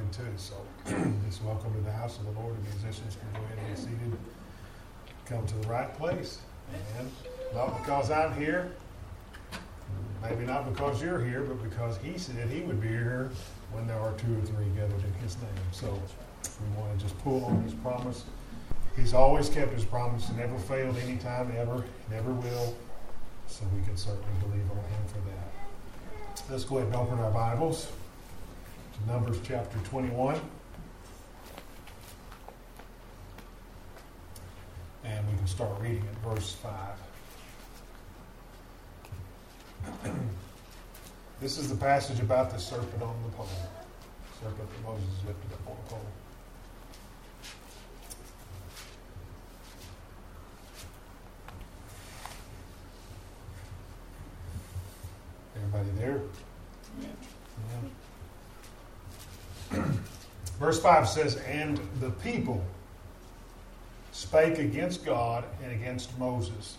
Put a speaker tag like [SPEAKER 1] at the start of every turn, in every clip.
[SPEAKER 1] too. So just welcome to the house of the Lord. The musicians can go ahead and get seated. Come to the right place. Amen. Not because I'm here. Maybe not because you're here, but because He said He would be here when there are 2 or 3 gathered in His name. So we want to just pull on His promise. He's always kept His promise. He never failed any time, ever. Never will. So we can certainly believe on Him for that. Let's go ahead and open our Bibles to Numbers chapter 21. And we can start reading at verse 5. This is the passage about the serpent on the pole. Serpent that Moses lifted up on the pole. Everybody there? Yeah. Verse 5 says, "And the people spake against God and against Moses.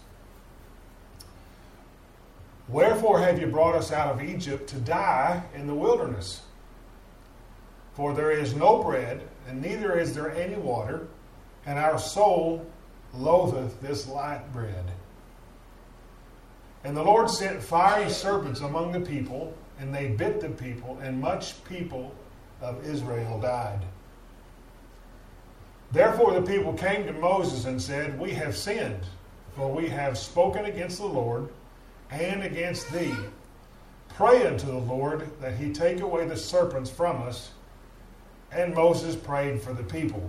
[SPEAKER 1] Wherefore have you brought us out of Egypt to die in the wilderness? For there is no bread, and neither is there any water, and our soul loatheth this light bread. And the Lord sent fiery serpents among the people, and they bit the people, and much people of Israel died. Therefore the people came to Moses and said, We have sinned, for we have spoken against the Lord and against thee. Pray unto the Lord that he take away the serpents from us. And Moses prayed for the people.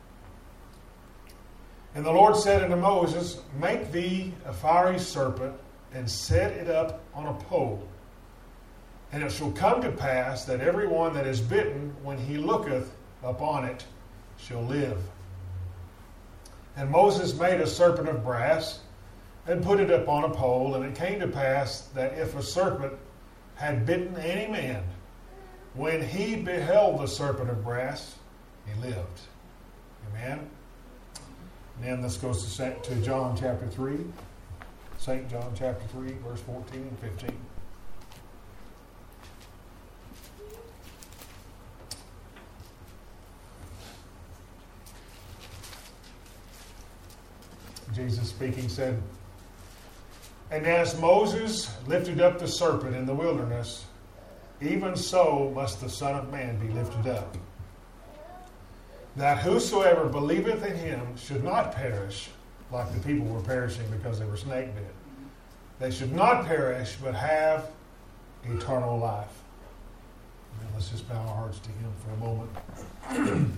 [SPEAKER 1] And the Lord said unto Moses, Make thee a fiery serpent, and set it up on a pole. And it shall come to pass that every one that is bitten, when he looketh upon it, shall live. And Moses made a serpent of brass, and put it up on a pole. And it came to pass that if a serpent had bitten any man, when he beheld the serpent of brass, he lived." Amen. And then this goes to John chapter 3. St. John chapter 3, verse 14 and 15. Jesus speaking said, "And as Moses lifted up the serpent in the wilderness, even so must the Son of Man be lifted up, that whosoever believeth in him should not perish," like the people were perishing because they were snake bit. "They should not perish, but have eternal life." Now let's just bow our hearts to Him for a moment.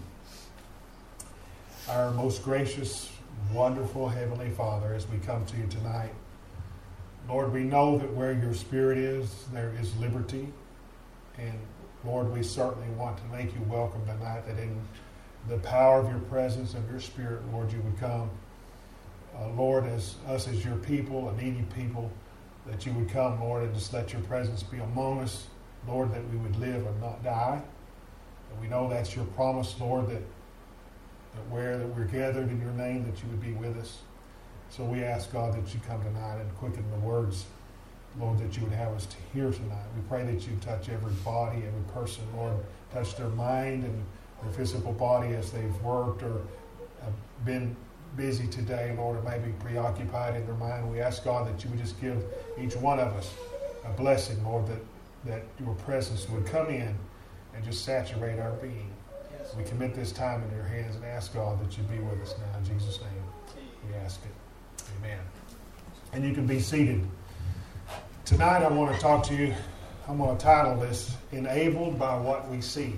[SPEAKER 1] Our most gracious, wonderful Heavenly Father, as we come to you tonight, Lord, we know that where your Spirit is, there is liberty. And Lord, we certainly want to make you welcome tonight, that in the power of your presence and your Spirit, Lord, you would come. Lord, as us as your people, a needy people, that you would come, Lord, and just let your presence be among us, Lord, that we would live and not die. And we know that's your promise, Lord, that where that we're gathered in your name, that you would be with us. So we ask, God, that you come tonight and quicken the words, Lord, that you would have us to hear tonight. We pray that you touch every body, every person, Lord, touch their mind and their physical body as they've worked or been busy today, Lord, or maybe preoccupied in their mind. We ask, God, that you would just give each one of us a blessing, Lord, that your presence would come in and just saturate our being. Yes. We commit this time in your hands and ask, God, that you be with us now. In Jesus' name, we ask it. Amen. And you can be seated. Tonight I want to talk to you, I'm going to title this, Enabled by What We See.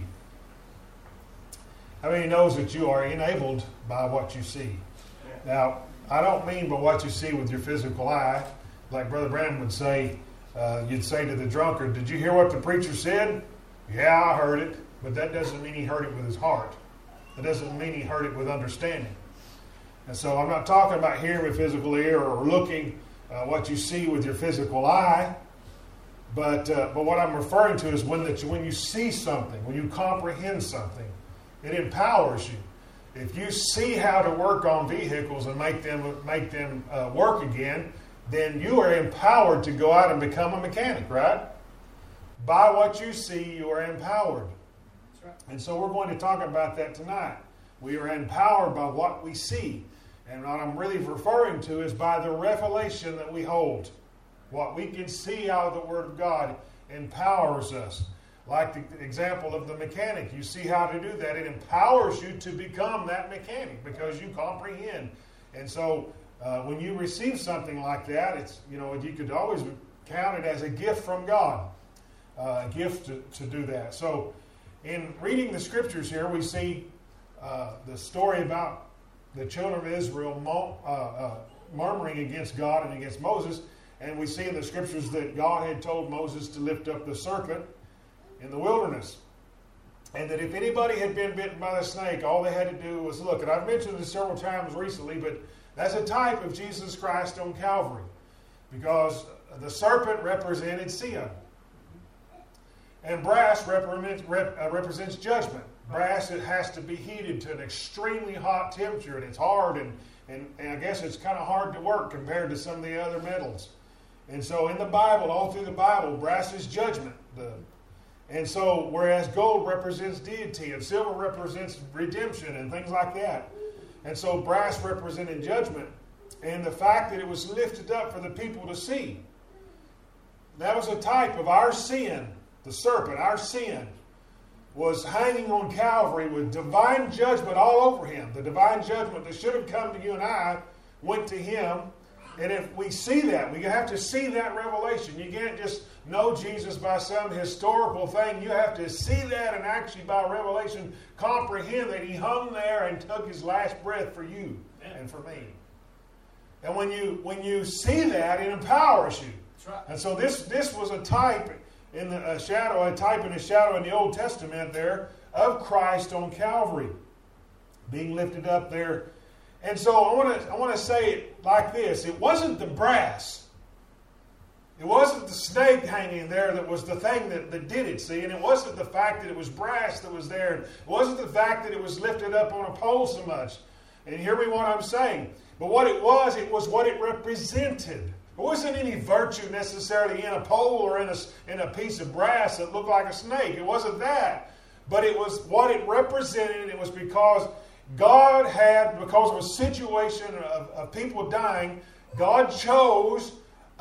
[SPEAKER 1] How many knows that you are enabled by what you see? Now, I don't mean by what you see with your physical eye. Like Brother Branham would say, you'd say to the drunkard, "Did you hear what the preacher said?" "Yeah, I heard it." But that doesn't mean he heard it with his heart. That doesn't mean he heard it with understanding. And so I'm not talking about hearing with physical ear or looking what you see with your physical eye. But what I'm referring to is when you see something, when you comprehend something, it empowers you. If you see how to work on vehicles and make them work again, then you are empowered to go out and become a mechanic, right? By what you see, you are empowered.
[SPEAKER 2] right.
[SPEAKER 1] And so we're going to talk about that tonight. We are empowered by what we see. And what I'm really referring to is by the revelation that we hold. What we can see out of the Word of God empowers us. Like the example of the mechanic. You see how to do that. It empowers you to become that mechanic because you comprehend. And so when you receive something like that, it's, you could always count it as a gift from God. A gift to do that. So in reading the scriptures here, we see the story about the children of Israel murmuring against God and against Moses. And we see in the scriptures that God had told Moses to lift up the serpent in the wilderness. And that if anybody had been bitten by the snake, all they had to do was look. And I've mentioned this several times recently, but that's a type of Jesus Christ on Calvary. Because the serpent represented sin. And brass represents judgment. Brass, it has to be heated to an extremely hot temperature, and it's hard, and I guess it's kind of hard to work compared to some of the other metals. And so in the Bible, all through the Bible, brass is judgment. And so, whereas gold represents deity, and silver represents redemption, and things like that. And so brass represented judgment, and the fact that it was lifted up for the people to see. That was a type of our sin. The serpent, our sin, was hanging on Calvary with divine judgment all over him. The divine judgment that should have come to you and I went to him. And if we see that, we have to see that revelation. You can't just know Jesus by some historical thing. You have to see that and actually by revelation comprehend that he hung there and took his last breath for you and for me. And when you see that, it empowers you. That's right. And so this was a type in a shadow in the Old Testament there of Christ on Calvary, being lifted up there. And so I want to say it like this: it wasn't the brass, it wasn't the snake hanging there that was the thing that did it. See, and it wasn't the fact that it was brass that was there. It wasn't the fact that it was lifted up on a pole so much. And hear me what I'm saying. But what it was what it represented. There wasn't any virtue necessarily in a pole or in a piece of brass that looked like a snake. It wasn't that. But it was what it represented. It was because God had, because of a situation of people dying, God chose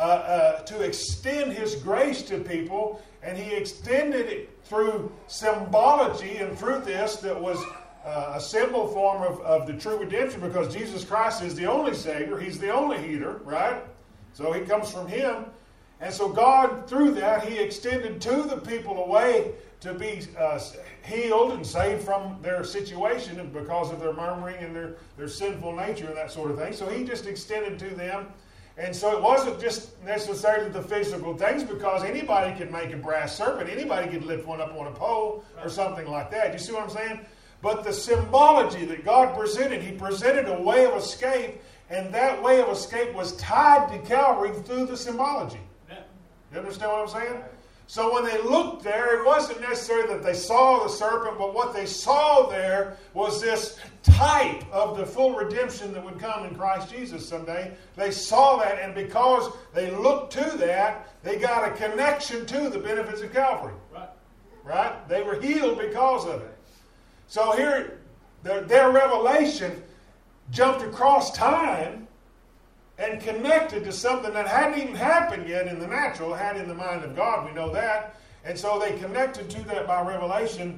[SPEAKER 1] to extend his grace to people, and he extended it through symbology and through this that was a symbol form of the true redemption, because Jesus Christ is the only Savior. He's the only healer, right? So he comes from him. And so God, through that, he extended to the people a way to be healed and saved from their situation because of their murmuring and their sinful nature and that sort of thing. So he just extended to them. And so it wasn't just necessarily the physical things, because anybody could make a brass serpent. Anybody could lift one up on a pole or something like that. You see what I'm saying? But the symbology that God presented, he presented a way of escape, and that way of escape was tied to Calvary through the symbology. You understand what I'm saying? So when they looked there, it wasn't necessarily that they saw the serpent, but what they saw there was this type of the full redemption that would come in Christ Jesus someday. They saw that, and because they looked to that, they got a connection to the benefits of Calvary. Right? They were healed because of it. So here, their revelation jumped across time and connected to something that hadn't even happened yet in the natural, had in the mind of God, we know that. And so they connected to that by revelation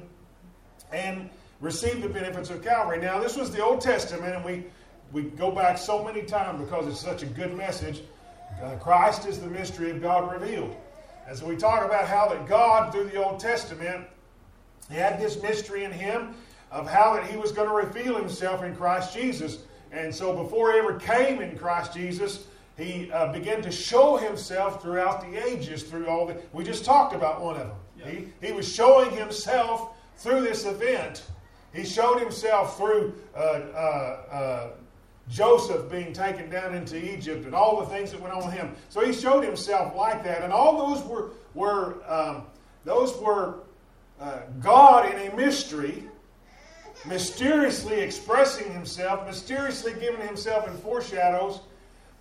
[SPEAKER 1] and received the benefits of Calvary. Now, this was the Old Testament, and we go back so many times because it's such a good message. Christ is the mystery of God revealed. And so we talk about how that God, through the Old Testament, he had this mystery in him of how that he was going to reveal himself in Christ Jesus. And so before he ever came in Christ Jesus, he began to show himself throughout the ages, through all the... We just talked about one of them. Yeah. He was showing himself through this event. He showed himself through Joseph being taken down into Egypt and all the things that went on with him. So he showed himself like that. And all those were God in a mystery, mysteriously expressing himself, mysteriously giving himself in foreshadows,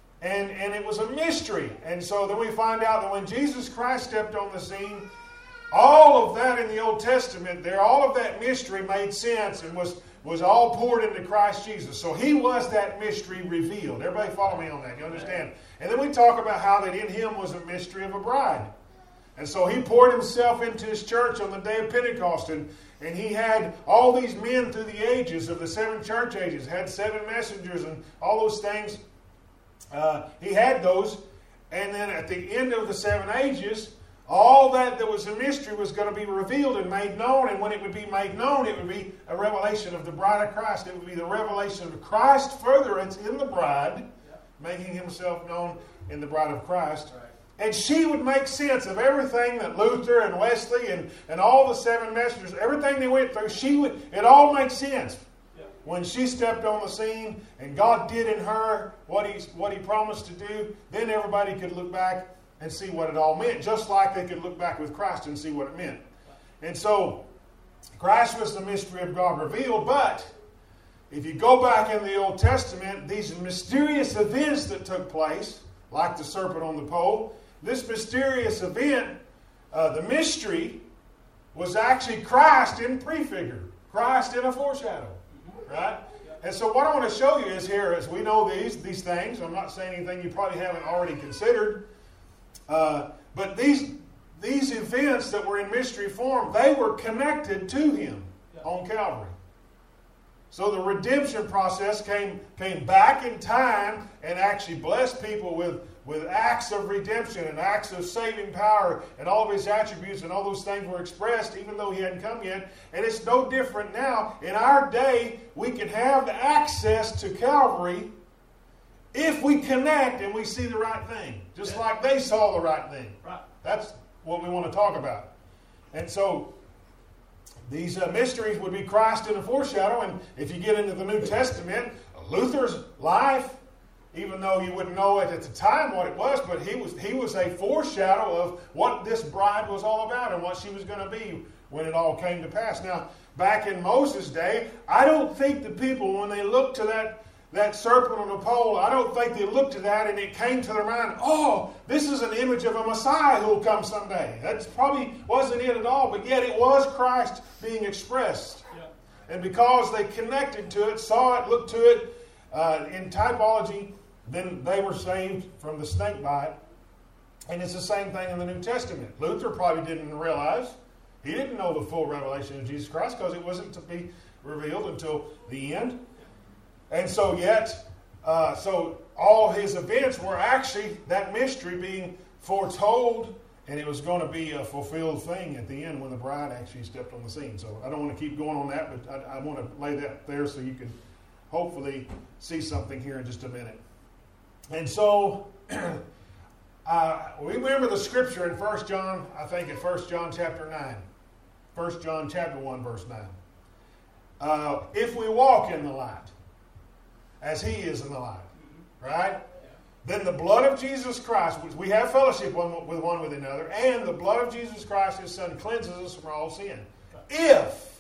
[SPEAKER 1] and it was a mystery. And so then we find out that when Jesus Christ stepped on the scene, all of that in the Old Testament, all of that mystery made sense and was all poured into Christ Jesus. So He was that mystery revealed. Everybody follow me on that. You understand? And then we talk about how that in Him was a mystery of a bride. And so He poured Himself into His church on the day of Pentecost. And He had all these men through the ages of the 7 church ages, had 7 messengers and all those things. He had those. And then at the end of the 7 ages, all that was a mystery was going to be revealed and made known. And when it would be made known, it would be a revelation of the bride of Christ. It would be the revelation of Christ furtherance in the bride, making Himself known in the bride of Christ. Right. And she would make sense of everything that Luther and Wesley and all the 7 messengers, everything they went through, it all makes sense. When she stepped on the scene and God did in her what he promised to do, then everybody could look back and see what it all meant, just like they could look back with Christ and see what it meant. And so, Christ was the mystery of God revealed, but if you go back in the Old Testament, these mysterious events that took place, like the serpent on the pole, this mysterious event, the mystery, was actually Christ in prefigure, Christ in a foreshadow. Right? And so what I want to show you is here, as we know these things, I'm not saying anything you probably haven't already considered, but these events that were in mystery form, they were connected to Him on Calvary. So the redemption process came back in time and actually blessed people with acts of redemption and acts of saving power, and all of His attributes and all those things were expressed even though He hadn't come yet. And it's no different now. In our day, we can have access to Calvary if we connect and we see the right thing, just like they saw the right thing. Right. That's what we want to talk about. And so these mysteries would be Christ in a foreshadow. And if you get into the New Testament, Luther's life, even though you wouldn't know it at the time what it was, but he was a foreshadow of what this bride was all about and what she was going to be when it all came to pass. Now, back in Moses' day, I don't think the people, when they looked to that serpent on the pole, I don't think they looked to that and it came to their mind, oh, this is an image of a Messiah who will come someday. That probably wasn't it at all, but yet it was Christ being expressed. Yeah. And because they connected to it, saw it, looked to it in typology, then they were saved from the snake bite. And it's the same thing in the New Testament. Luther probably didn't realize, he didn't know the full revelation of Jesus Christ because it wasn't to be revealed until the end. And so so all his events were actually that mystery being foretold, and it was going to be a fulfilled thing at the end when the bride actually stepped on the scene. So I don't want to keep going on that, but I want to lay that there so you can hopefully see something here in just a minute. And so we remember the scripture in 1 John, I think in 1 John chapter 9. 1 John chapter 1 verse 9. If we walk in the light, as He is in the light, right? Then the blood of Jesus Christ, which we have fellowship with one with another, and the blood of Jesus Christ, His Son, cleanses us from all sin. If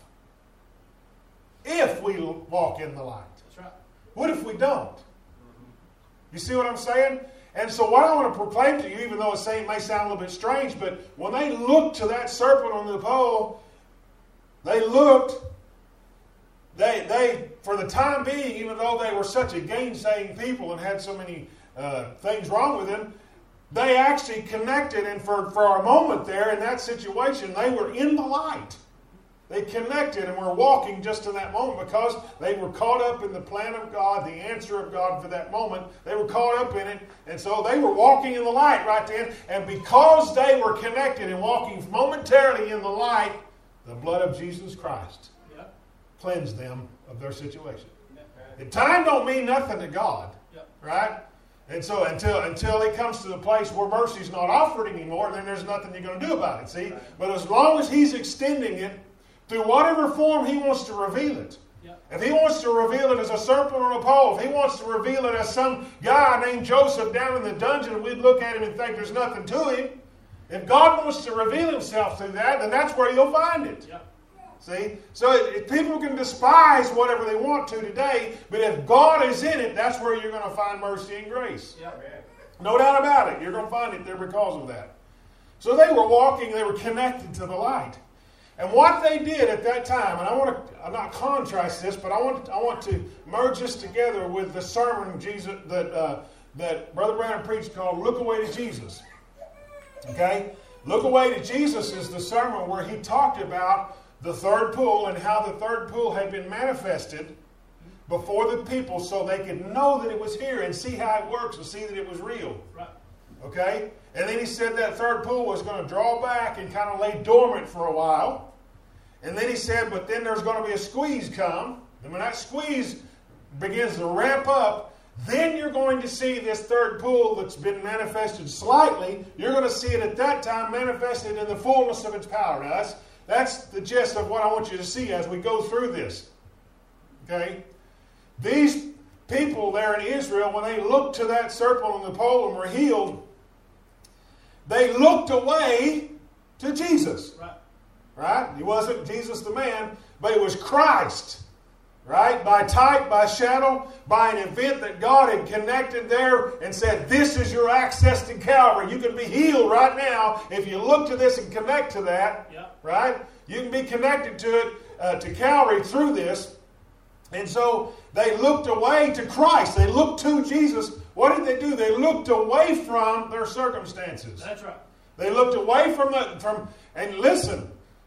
[SPEAKER 1] we walk in the light. That's right. What if we don't? You see what I'm saying? And so what I want to proclaim to you, even though it may sound a little bit strange, but when they looked to that serpent on the pole, they for the time being, even though they were such a gainsaying people and had so many things wrong with them, they actually connected, and for a moment there in that situation, they were in the light. They connected and were walking just in that moment because they were caught up in the plan of God, the answer of God for that moment. They were caught up in it, and so they were walking in the light right then. And because they were connected and walking momentarily in the light, the blood of Jesus Christ cleansed them of their situation. And time don't mean nothing to God, right? And so until it comes to the place where mercy's not offered anymore, then there's nothing you're going to do about it, see? But as long as He's extending it, through whatever form He wants to reveal it. Yep. If He wants to reveal it as a serpent on a pole, if He wants to reveal it as some guy named Joseph down in the dungeon, we'd look at him and think there's nothing to him. If God wants to reveal Himself through that, then that's where you'll find it. Yep. See? So people can despise whatever they want to today, but if God is in it, that's where you're going to find mercy and grace. Yep. No doubt about it. You're going to find it there because of that. So they were walking, they were connected to the light. And what they did at that time, and I want to not contrast this, but I want to merge this together with the sermon that Brother Branham preached called Look Away to Jesus. Okay? Look Away to Jesus is the sermon where he talked about the third pool and how the third pool had been manifested before the people so they could know that it was here and see how it works and see that it was real. Right. Okay? And then he said that third pool was going to draw back and kind of lay dormant for a while. And then he said, but then there's going to be a squeeze come. And when that squeeze begins to ramp up, then you're going to see this third pool that's been manifested slightly. You're going to see it at that time manifested in the fullness of its power. Now, that's the gist of what I want you to see as we go through this. Okay? These people there in Israel, when they looked to that serpent on the pole and were healed, they looked away to Jesus. Right? He wasn't Jesus the man, but it was Christ. Right? By type, by shadow, by an event that God had connected there and said, this is your access to Calvary. You can be healed right now if you look to this and connect to that. Yep. Right? You can be connected to it, to Calvary through this. And so they looked away to Christ. They looked to Jesus. What did they do? They looked away from their circumstances. That's right. They looked away and listen.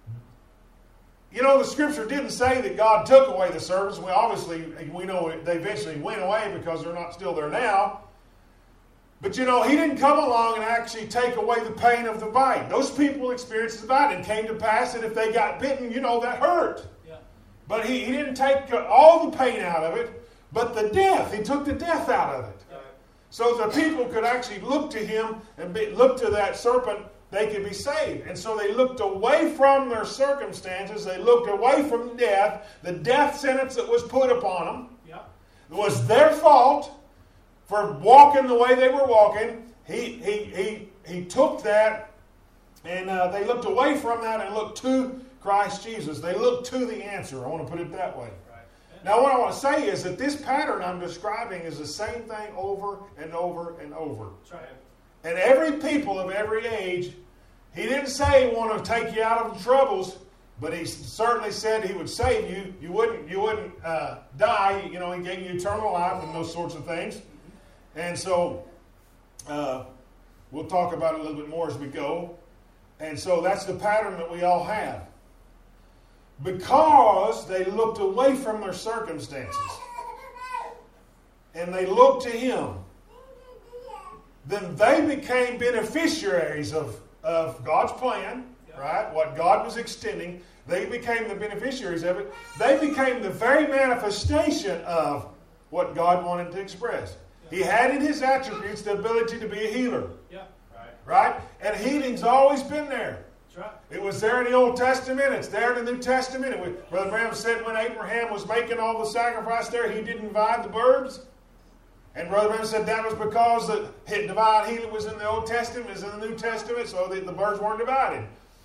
[SPEAKER 1] You know, the Scripture didn't say that God took away the serpents. We know they eventually went away because they're not still there now. But, you know, He didn't come along and actually take away the pain of the bite. Those people experienced the bite and came to pass that if they got bitten, you know, that hurt. Yeah. But he didn't take all the pain out of it, but the death. He took the death out of it. Yeah. So the people could actually look to Him and look to that serpent. They could be saved. And so they looked away from their circumstances. They looked away from death. The death sentence that was put upon them. Yep. It was their fault for walking the way they were walking. He took that and they looked away from that and looked to Christ Jesus. They looked to the answer. I want to put it that way. Right. Now what I want to say is that this pattern I'm describing is the same thing over and over and over. That's right. And every people of every age, He didn't say He wanted to take you out of the troubles, but He certainly said He would save you. You wouldn't die. You know, He gave you eternal life and those sorts of things. And so we'll talk about it a little bit more as we go. And so that's the pattern that we all have. Because they looked away from their circumstances and they looked to Him, then they became beneficiaries of God's plan, right? What God was extending. They became the beneficiaries of it. They became the very manifestation of what God wanted to express. He had in His attributes the ability to be a healer. Yeah. Right? And healing's always been there. That's right. It was there in the Old Testament. It's there in the New Testament. Brother Branham said when Abraham was making all the sacrifice there, he didn't divide the birds. And Brother Branham said that was because the divine healing was in the Old Testament, was in the New Testament, so that the birds weren't divided.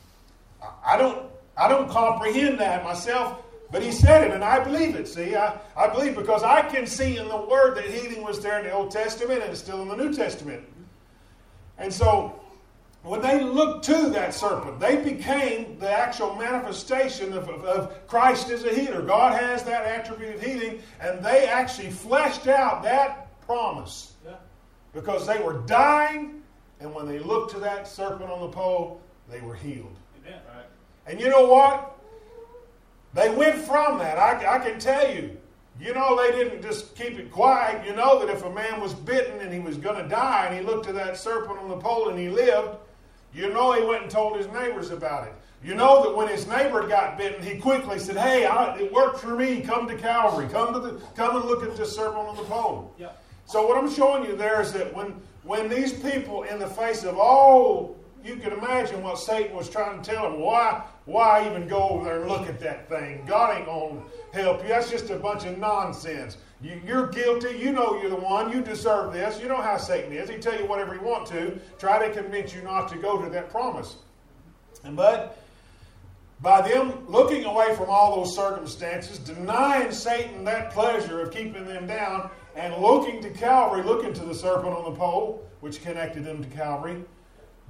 [SPEAKER 1] I don't comprehend that myself, but he said it, and I believe it. See, I believe because I can see in the Word that healing was there in the Old Testament and it's still in the New Testament. And so, when they looked to that serpent, they became the actual manifestation of Christ as a healer. God has that attribute of healing, and they actually fleshed out that promise. Yeah. Because they were dying, and when they looked to that serpent on the pole, they were healed. Amen. Right. And you know what? They went from that. I can tell you. You know, they didn't just keep it quiet. You know that if a man was bitten and he was going to die, and he looked to that serpent on the pole and he lived, you know he went and told his neighbors about it. You know that when his neighbor got bitten, he quickly said, hey, it worked for me. Come to Calvary. Come and look at this serpent on the pole. Yeah. So what I'm showing you there is that when these people, in the face of all, you can imagine what Satan was trying to tell them. Why even go over there and look at that thing? God ain't going to help you. That's just a bunch of nonsense. You're guilty. You know you're the one. You deserve this. You know how Satan is. He tell you whatever he want to. Try to convince you not to go to that promise. But by them looking away from all those circumstances, denying Satan that pleasure of keeping them down, and looking to Calvary, looking to the serpent on the pole, which connected them to Calvary,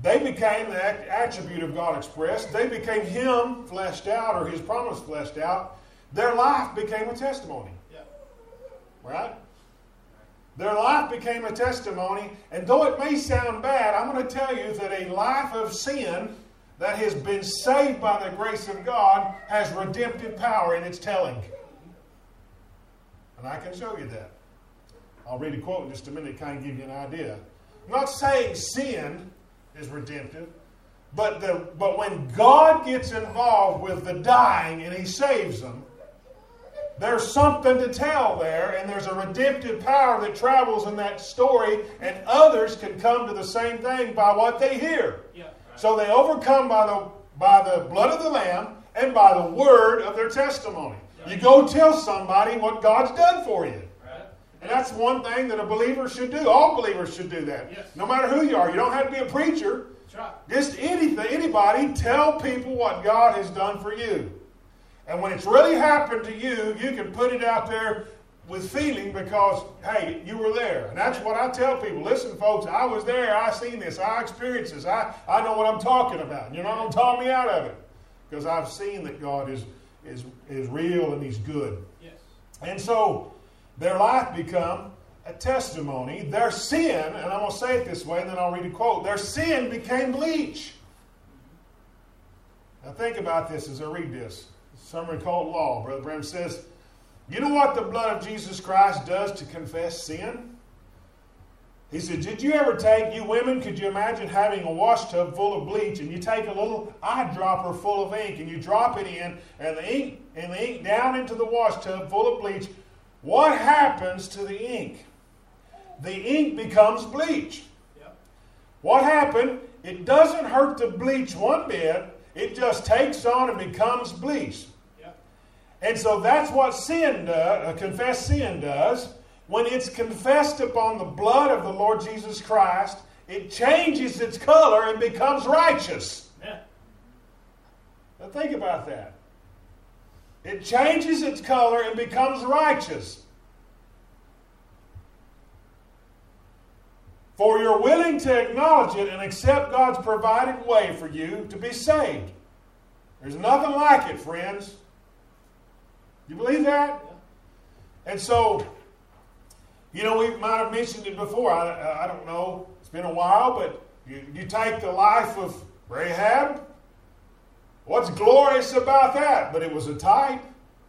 [SPEAKER 1] They became the attribute of God expressed. They became Him fleshed out, or His promise fleshed out. Their life became a testimony.
[SPEAKER 2] Yeah.
[SPEAKER 1] Right? Their life became a testimony. And though it may sound bad, I'm going to tell you that a life of sin that has been saved by the grace of God has redemptive power in its telling. And I can show you that. I'll read a quote in just a minute to kind of give you an idea. I'm not saying sin is redemptive, but when God gets involved with the dying and He saves them, there's something to tell there, and there's a redemptive power that travels in that story, and others can come to the same thing by what they hear.
[SPEAKER 2] Yeah, right.
[SPEAKER 1] So they overcome by the blood of the Lamb and by the word of their testimony.
[SPEAKER 2] Yeah.
[SPEAKER 1] You go tell somebody what God's done for you.
[SPEAKER 2] Right.
[SPEAKER 1] And that's one thing that a believer should do. All believers should do that.
[SPEAKER 2] Yes.
[SPEAKER 1] No matter who you are. You don't have to be a preacher.
[SPEAKER 2] That's right.
[SPEAKER 1] Just anybody, tell people what God has done for you. And when it's really happened to you, you can put it out there with feeling because, hey, you were there. And that's what I tell people. Listen, folks, I was there. I seen this. I experienced this. I know what I'm talking about. And you're not going to talk me out of it because I've seen that God is real and He's good.
[SPEAKER 2] Yes.
[SPEAKER 1] And so their life become a testimony. Their sin, and I'm going to say it this way, and then I'll read a quote. Their sin became bleach. Now think about this as I read this. Summary called law. Brother Branham says, you know what the blood of Jesus Christ does to confess sin? He said, did you ever take, you women, could you imagine having a wash tub full of bleach and you take a little eyedropper full of ink and you drop it in and the ink down into the wash tub full of bleach? What happens to the ink? The ink becomes bleach.
[SPEAKER 2] Yep.
[SPEAKER 1] What happened? It doesn't hurt the bleach one bit. It just takes on and becomes bleach.
[SPEAKER 2] Yep.
[SPEAKER 1] And so that's what sin does, confessed sin does. When it's confessed upon the blood of the Lord Jesus Christ, it changes its color and becomes righteous.
[SPEAKER 2] Yeah.
[SPEAKER 1] Now think about that. It changes its color and becomes righteous. For you're willing to acknowledge it and accept God's provided way for you to be saved. There's nothing like it, friends. You believe that?
[SPEAKER 2] Yeah.
[SPEAKER 1] And so, you know, we might have mentioned it before. I don't know. It's been a while, but you take the life of Rahab. What's glorious about that? But it was a type.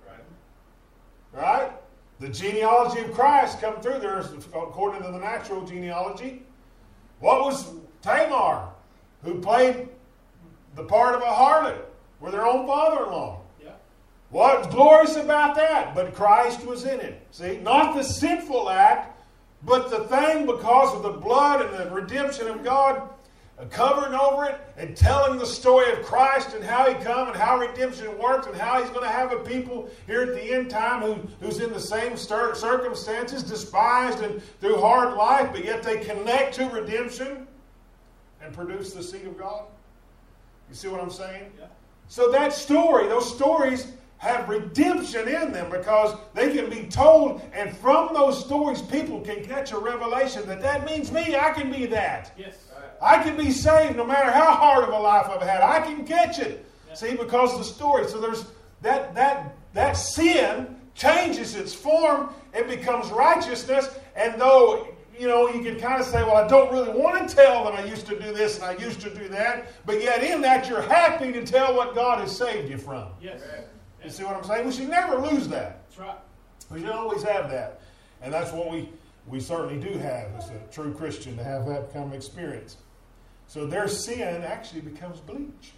[SPEAKER 1] Right? The genealogy of Christ come through there according to the natural genealogy. What was Tamar, who played the part of a harlot with her own father-in-law?
[SPEAKER 2] Yeah.
[SPEAKER 1] What's glorious about that? But Christ was in it. See, not the sinful act, but the thing because of the blood and the redemption of God covering over it and telling the story of Christ and how He come and how redemption works and how He's going to have a people here at the end time who's in the same circumstances, despised and through hard life, but yet they connect to redemption and produce the seed of God. You see what I'm saying?
[SPEAKER 2] Yeah.
[SPEAKER 1] So that story, those stories have redemption in them because they can be told, and from those stories people can catch a revelation that means me, I can be that.
[SPEAKER 2] Yes.
[SPEAKER 1] I can be saved no matter how hard of a life I've had. I can catch it. Yeah. See, because of the story. So there's that sin changes its form. It becomes righteousness. And though, you know, you can kind of say, well, I don't really want to tell that I used to do this and I used to do that. But yet in that, you're happy to tell what God has saved you from.
[SPEAKER 2] Yes.
[SPEAKER 1] You see what I'm saying? We should never lose that.
[SPEAKER 2] That's right.
[SPEAKER 1] We should always have that. And that's what we certainly do have as a true Christian, to have that kind of experience. So their sin actually becomes bleach.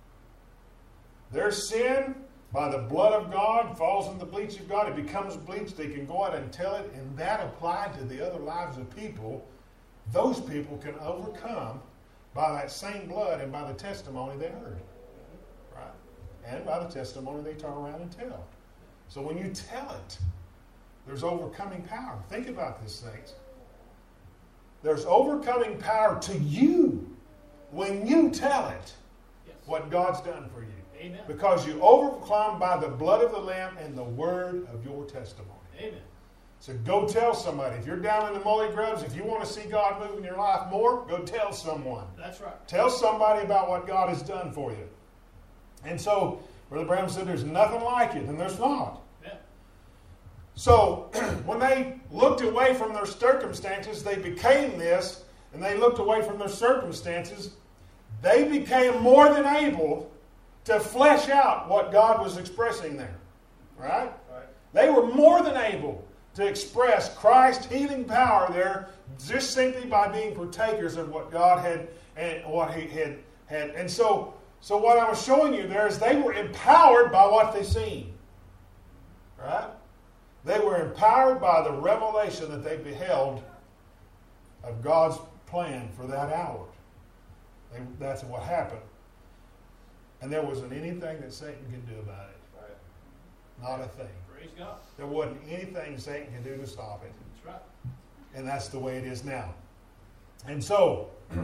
[SPEAKER 1] Their sin, by the blood of God, falls in the bleach of God. It becomes bleach. They can go out and tell it, and that applied to the other lives of people. Those people can overcome by that same blood and by the testimony they heard. Right? And by the testimony they turn around and tell. So when you tell it, there's overcoming power. Think about this, saints. There's overcoming power to you when you tell it what God's done for you.
[SPEAKER 2] Amen.
[SPEAKER 1] Because you overcome by the blood of the Lamb and the word of your testimony.
[SPEAKER 2] Amen.
[SPEAKER 1] So go tell somebody. If you're down in the molly grubs, if you want to see God move in your life more, go tell someone.
[SPEAKER 2] That's right.
[SPEAKER 1] Tell somebody about what God has done for you. And so, Brother Branham said there's nothing like it, and there's not.
[SPEAKER 2] Yeah.
[SPEAKER 1] So, when they looked away from their circumstances, they became this, and they looked away from their circumstances, they became more than able to flesh out what God was expressing there. Right?
[SPEAKER 2] Right.
[SPEAKER 1] They were more than able to express Christ's healing power there just simply by being partakers of what God had and what He had. And so what I was showing you there is they were empowered by what they seen. Right? They were empowered by the revelation that they beheld of God's plan for that hour. That's what happened. And there wasn't anything that Satan could do about it.
[SPEAKER 2] Right.
[SPEAKER 1] Not a thing.
[SPEAKER 2] Praise God.
[SPEAKER 1] There wasn't anything Satan could do to stop it.
[SPEAKER 2] That's right.
[SPEAKER 1] And that's the way it is now. And so, get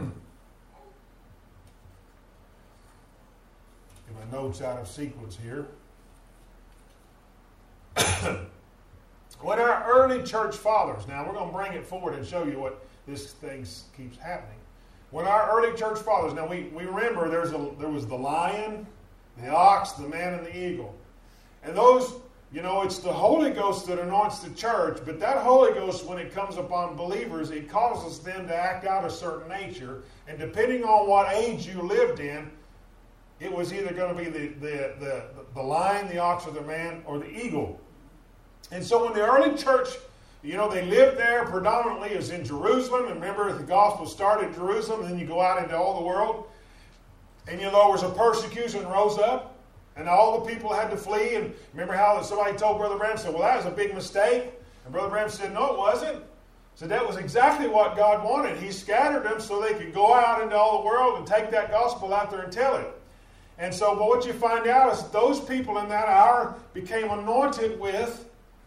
[SPEAKER 1] my notes out of sequence here. When our early church fathers, now we're going to bring it forward and show you what this thing keeps happening. When our early church fathers, now we remember there was the lion, the ox, the man, and the eagle. And those, it's the Holy Ghost that anoints the church, but that Holy Ghost, when it comes upon believers, it causes them to act out a certain nature. And depending on what age you lived in, it was either going to be the lion, the ox, or the man, or the eagle. And so when the early church, they lived there predominantly as in Jerusalem. And remember, the gospel started in Jerusalem, and then you go out into all the world. And there was a persecution rose up, and all the people had to flee. And remember how somebody told Brother Branham, said, well, that was a big mistake. And Brother Branham said, no, it wasn't. So that was exactly what God wanted. He scattered them so they could go out into all the world and take that gospel out there and tell it. And so, but what you find out is those people in that hour became anointed with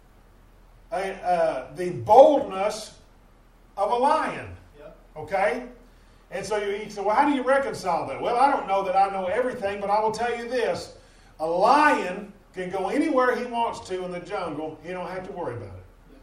[SPEAKER 1] the boldness of a lion. Yep. Okay? And so you say, well, how do you reconcile that? Well, I don't know that I know everything, but I will tell you this. A lion can go anywhere he wants to in the jungle. He don't have to worry about it. Yep.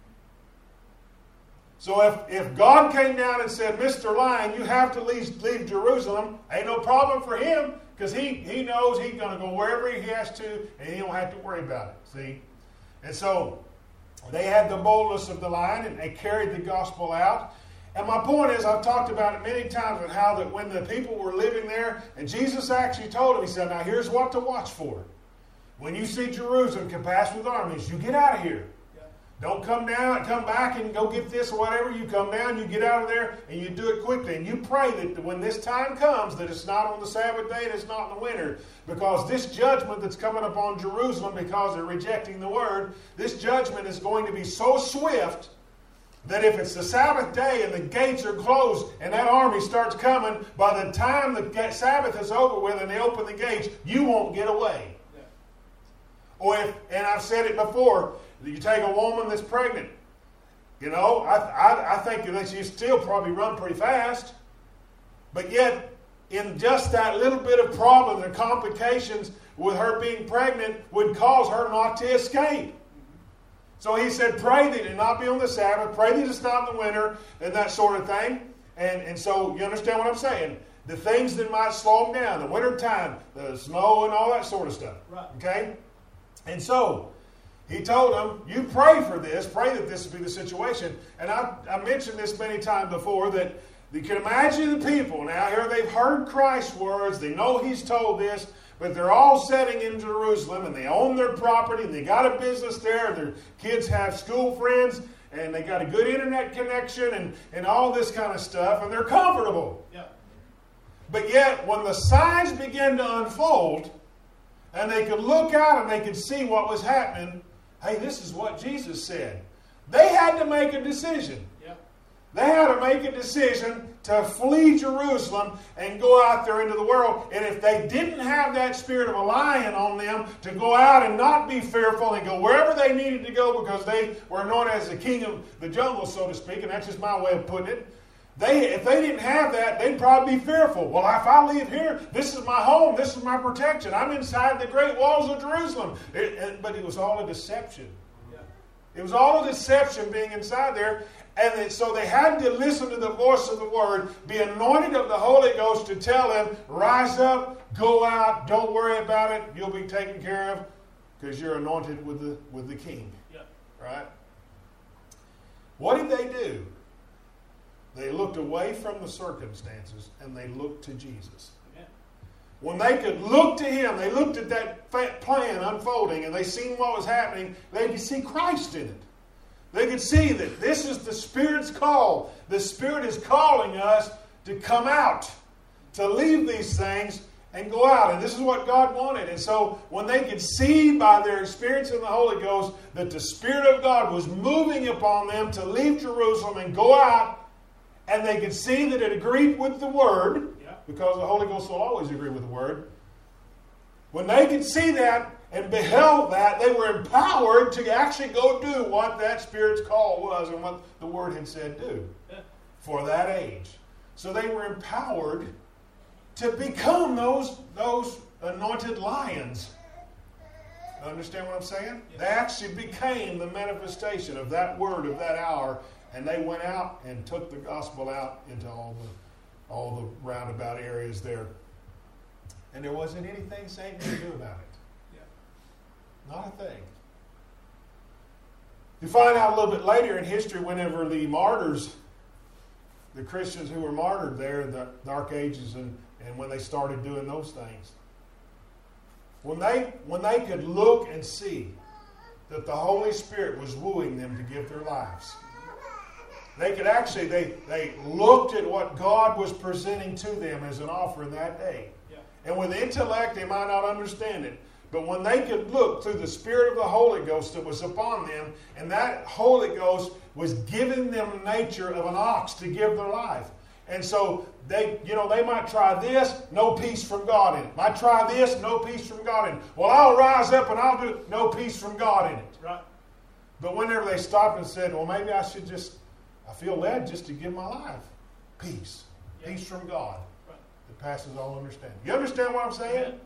[SPEAKER 1] So if God came down and said, Mr. Lion, you have to leave Jerusalem, ain't no problem for him, because he knows he's going to go wherever he has to, and he don't have to worry about it. See? And so they had the boldness of the lion, and they carried the gospel out. And my point is, I've talked about it many times, with how that when the people were living there, and Jesus actually told them, he said, now here's what to watch for. When you see Jerusalem compassed with armies, you get out of here. Yeah. Don't come down and come back and go get this or whatever. You come down, you get out of there, and you do it quickly. And you pray that when this time comes, that it's not on the Sabbath day and it's not in the winter. Because this judgment that's coming upon Jerusalem because they're rejecting the word, this judgment is going to be so swift that if it's the Sabbath day and the gates are closed and that army starts coming, by the time the Sabbath is over with and they open the gates, you won't get away. Yeah. Or and I've said it before, you take a woman that's pregnant, I think that you still probably run pretty fast, but yet in just that little bit of problem and complications with her being pregnant would cause her not to escape. So he said, pray that it not be on the Sabbath, pray that it's not in the winter, and that sort of thing. And so you understand what I'm saying? The things that might slow them down, the winter time, the snow and all that sort of stuff. Right. Okay? And so he told them, you pray for this, pray that this will be the situation. And I mentioned this many times before, that you can imagine the people now here, they've heard Christ's words, they know he's told this, but they're all sitting in Jerusalem, and they own their property, and they got a business there, and their kids have school friends, and they got a good internet connection, and all this kind of stuff, and they're comfortable. Yeah. But yet, when the signs began to unfold, and they could look out and they could see what was happening, hey, this is what Jesus said. They had to make a decision. Yeah. They had to make a decision to flee Jerusalem and go out there into the world. And if they didn't have that spirit of a lion on them to go out and not be fearful and go wherever they needed to go, because they were known as the king of the jungle, so to speak, and that's just my way of putting it. If they didn't have that, they'd probably be fearful. Well, if I leave here, this is my home, this is my protection. I'm inside the great walls of Jerusalem. But it was all a deception. Yeah. It was all a deception being inside there. And so they had to listen to the voice of the Word, be anointed of the Holy Ghost to tell them, rise up, go out, don't worry about it, you'll be taken care of because you're anointed with the King.
[SPEAKER 2] Yep.
[SPEAKER 1] Right? What did they do? They looked away from the circumstances and they looked to Jesus.
[SPEAKER 2] Amen.
[SPEAKER 1] When they could look to Him, they looked at that plan unfolding and they seen what was happening, they could see Christ in it. They could see that this is the Spirit's call. The Spirit is calling us to come out, to leave these things and go out. And this is what God wanted. And so when they could see by their experience in the Holy Ghost that the Spirit of God was moving upon them to leave Jerusalem and go out, and they could see that it agreed with the Word, because the Holy Ghost will always agree with the Word. When they could see that and beheld that, they were empowered to actually go do what that Spirit's call was and what the Word had said do for that age. So they were empowered to become those anointed lions. Understand what I'm saying? They actually became the manifestation of that word of that hour, and they went out and took the gospel out into all the roundabout areas there. And there wasn't anything Satan could do about it. Not a thing. You find out a little bit later in history, whenever the martyrs, the Christians who were martyred there in the Dark Ages, and when they started doing those things, when they could look and see that the Holy Spirit was wooing them to give their lives, they could actually, they looked at what God was presenting to them as an offering that day. Yeah. And with intellect, they might not understand it. But when they could look through the Spirit of the Holy Ghost that was upon them, and that Holy Ghost was giving them the nature of an ox to give their life. And so they might try this, no peace from God in it. Might try this, no peace from God in it. Well, I'll rise up and I'll do it, no peace from God in it.
[SPEAKER 2] Right.
[SPEAKER 1] But whenever they stopped and said, well, maybe I feel led just to give my life peace. Yeah. Peace from God. Right. That passes all understanding. You understand what I'm saying? Yeah.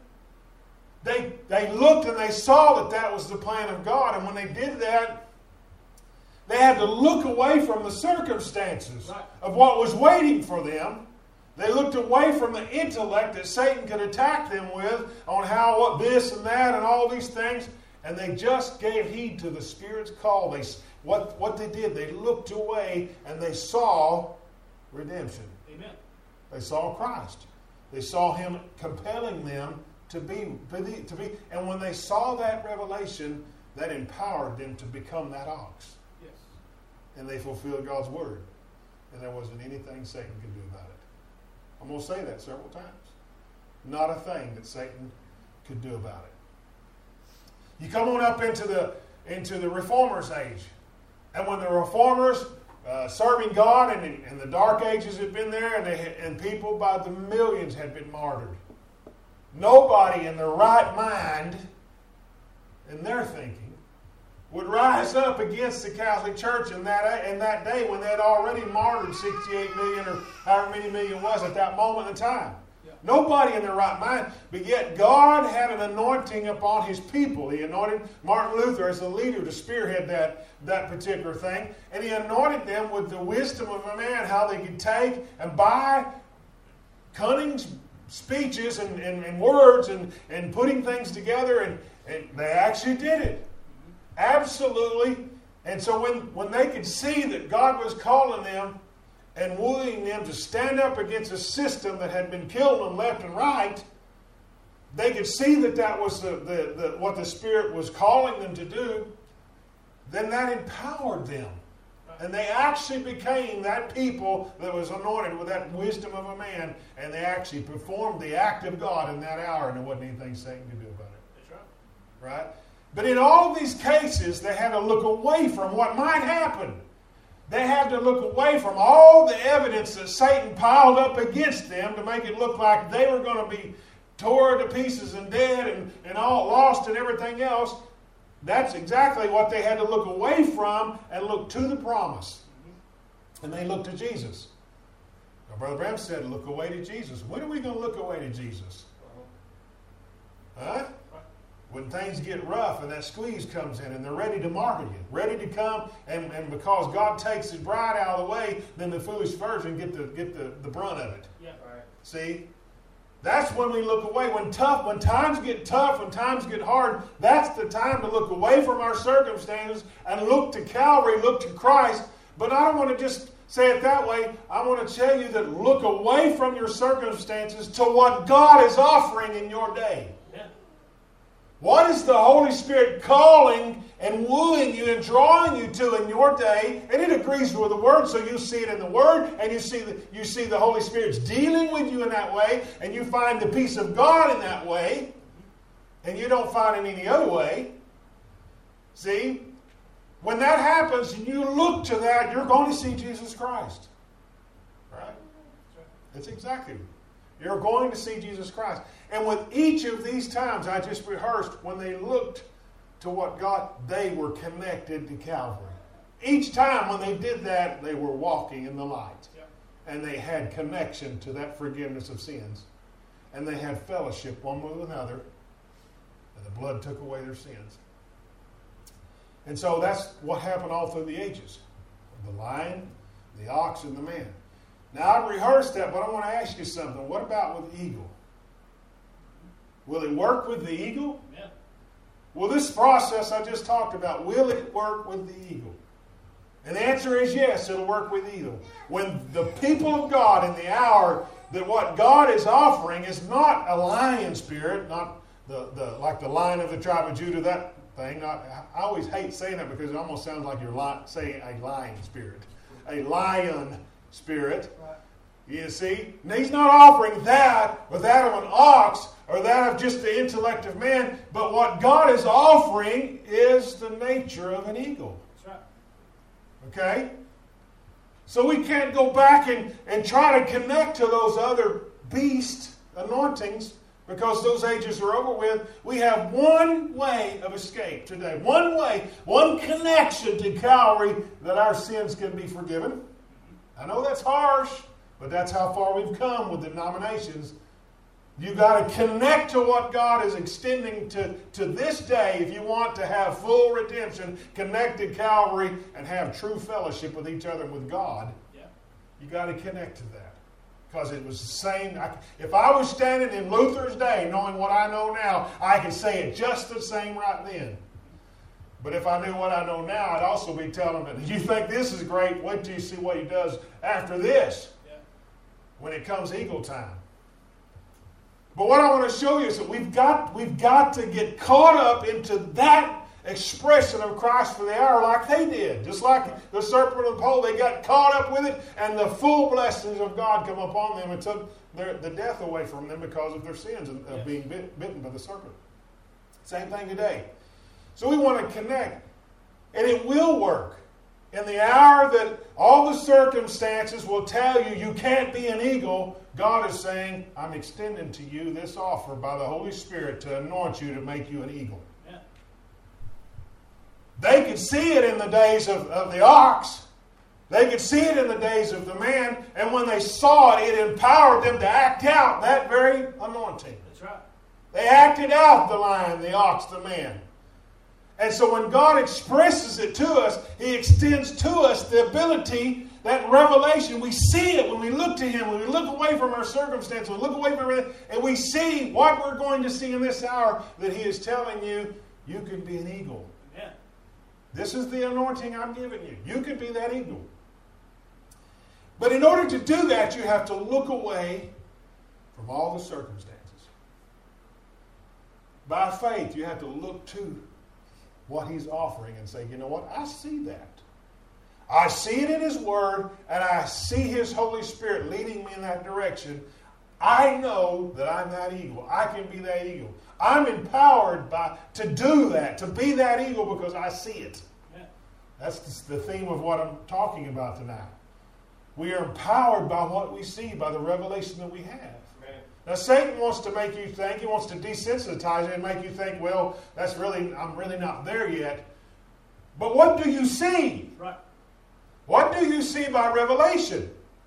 [SPEAKER 1] They looked and they saw that was the plan of God. And when they did that, they had to look away from the circumstances of what was waiting for them. They looked away from the intellect that Satan could attack them with on what this and that and all these things. And they just gave heed to the Spirit's call. What they did, they looked away and they saw redemption.
[SPEAKER 2] Amen.
[SPEAKER 1] They saw Christ. They saw Him compelling them to be, and when they saw that revelation, that empowered them to become that ox.
[SPEAKER 2] Yes.
[SPEAKER 1] And they fulfilled God's word. And there wasn't anything Satan could do about it. I'm going to say that several times. Not a thing that Satan could do about it. You come on up into the Reformers' age. And when the Reformers serving God and the Dark Ages had been there, and people by the millions had been martyred. Nobody in their right mind, in their thinking, would rise up against the Catholic Church in that day when they had already martyred 68 million or however many million was at that moment in time. Yeah. Nobody in their right mind, but yet God had an anointing upon His people. He anointed Martin Luther as the leader to spearhead that particular thing, and He anointed them with the wisdom of a man, how they could take and by cunning speeches and words and putting things together, and they actually did it. Absolutely. And so when they could see that God was calling them and wooing them to stand up against a system that had been killing them left and right, they could see that was what the Spirit was calling them to do, then that empowered them. And they actually became that people that was anointed with that wisdom of a man, and they actually performed the act of God in that hour, and there wasn't anything Satan could do about it.
[SPEAKER 2] That's right.
[SPEAKER 1] Right? But in all these cases, they had to look away from what might happen. They had to look away from all the evidence that Satan piled up against them to make it look like they were going to be tore to pieces and dead and all lost and everything else. That's exactly what they had to look away from and look to the promise. And they looked to Jesus. Now, Brother Branham said, look away to Jesus. When are we going to look away to Jesus? Huh? when things get rough and that squeeze comes in and they're ready to mark again, ready to come, and because God takes his bride out of the way, then the foolish virgin get the brunt of it.
[SPEAKER 2] Yeah, right.
[SPEAKER 1] See? That's when we look away. When times get tough, when times get hard, that's the time to look away from our circumstances and look to Calvary, look to Christ. But I don't want to just say it that way. I want to tell you that look away from your circumstances to what God is offering in your day.
[SPEAKER 2] Yeah.
[SPEAKER 1] What is the Holy Spirit calling and wooing you and drawing you to in your day? And it agrees with the Word, so you see it in the Word, and you see the Holy Spirit's dealing with you in that way, and you find the peace of God in that way, and you don't find it any other way. See? When that happens and you look to that, you're going to see Jesus Christ. Right? That's exactly. You're going to see Jesus Christ. And with each of these times I just rehearsed, when they looked to what God, they were connected to Calvary. Each time when they did that, they were walking in the light. And they had connection to that forgiveness of sins. And they had fellowship one with another. And the blood took away their sins. And so that's what happened all through the ages. The lion, the ox, and the man. Now, I've rehearsed that, but I want to ask you something. What about with the eagle? Will it work with the eagle?
[SPEAKER 2] Yeah.
[SPEAKER 1] Will this process I just talked about, will it work with the eagle? And the answer is yes, it'll work with the eagle. When the people of God in the hour that what God is offering is not a lion spirit, not the like the lion of the tribe of Judah, that thing. I always hate saying that because it almost sounds like you're saying a lion spirit. A lion spirit.
[SPEAKER 2] Right.
[SPEAKER 1] You see? And he's not offering that or that of an ox or that of just the intellect of man, but what God is offering is the nature of an eagle.
[SPEAKER 2] That's right.
[SPEAKER 1] Okay? So we can't go back and try to connect to those other beast anointings because those ages are over with. We have one way of escape today. One way, one connection to Calvary that our sins can be forgiven. I know that's harsh, but that's how far we've come with denominations. You've got to connect to what God is extending to this day if you want to have full redemption, connect to Calvary, and have true fellowship with each other and with God.
[SPEAKER 2] Yeah.
[SPEAKER 1] You've got to connect to that. Because it was the same. If I was standing in Luther's day, knowing what I know now, I could say it just the same right then. But if I knew what I know now, I'd also be telling him, you think this is great, wait till you see what he does after this, when it comes eagle time. But what I want to show you is that we've got to get caught up into that expression of Christ for the hour like they did. Just like the serpent on the pole, they got caught up with it, and the full blessings of God come upon them and took the death away from them because of their sins of being bitten by the serpent. Same thing today. So we want to connect, and it will work. In the hour that all the circumstances will tell you you can't be an eagle, God is saying, I'm extending to you this offer by the Holy Spirit to anoint you to make you an eagle.
[SPEAKER 2] Yeah.
[SPEAKER 1] They could see it in the days of the ox. They could see it in the days of the man. And when they saw it, it empowered them to act out that very anointing.
[SPEAKER 2] That's right.
[SPEAKER 1] They acted out the lion, the ox, the man. And so when God expresses it to us, He extends to us the ability, that revelation. We see it when we look to Him, when we look away from our circumstances, we look away from everything, and we see what we're going to see in this hour, that He is telling you, you can be an eagle.
[SPEAKER 2] Amen.
[SPEAKER 1] This is the anointing I'm giving you. You could be that eagle. But in order to do that, you have to look away from all the circumstances. By faith, you have to look to what He's offering and say, you know what, I see that. I see it in His Word, and I see His Holy Spirit leading me in that direction. I know that I'm that eagle. I can be that eagle. I'm empowered to do that, to be that eagle, because I see it.
[SPEAKER 2] Yeah.
[SPEAKER 1] That's the theme of what I'm talking about tonight. We are empowered by what we see, by the revelation that we have. Now, Satan wants to make you think, he wants to desensitize you and make you think, well, I'm really not there yet. But what do you see?
[SPEAKER 2] Right.
[SPEAKER 1] What do you see by revelation?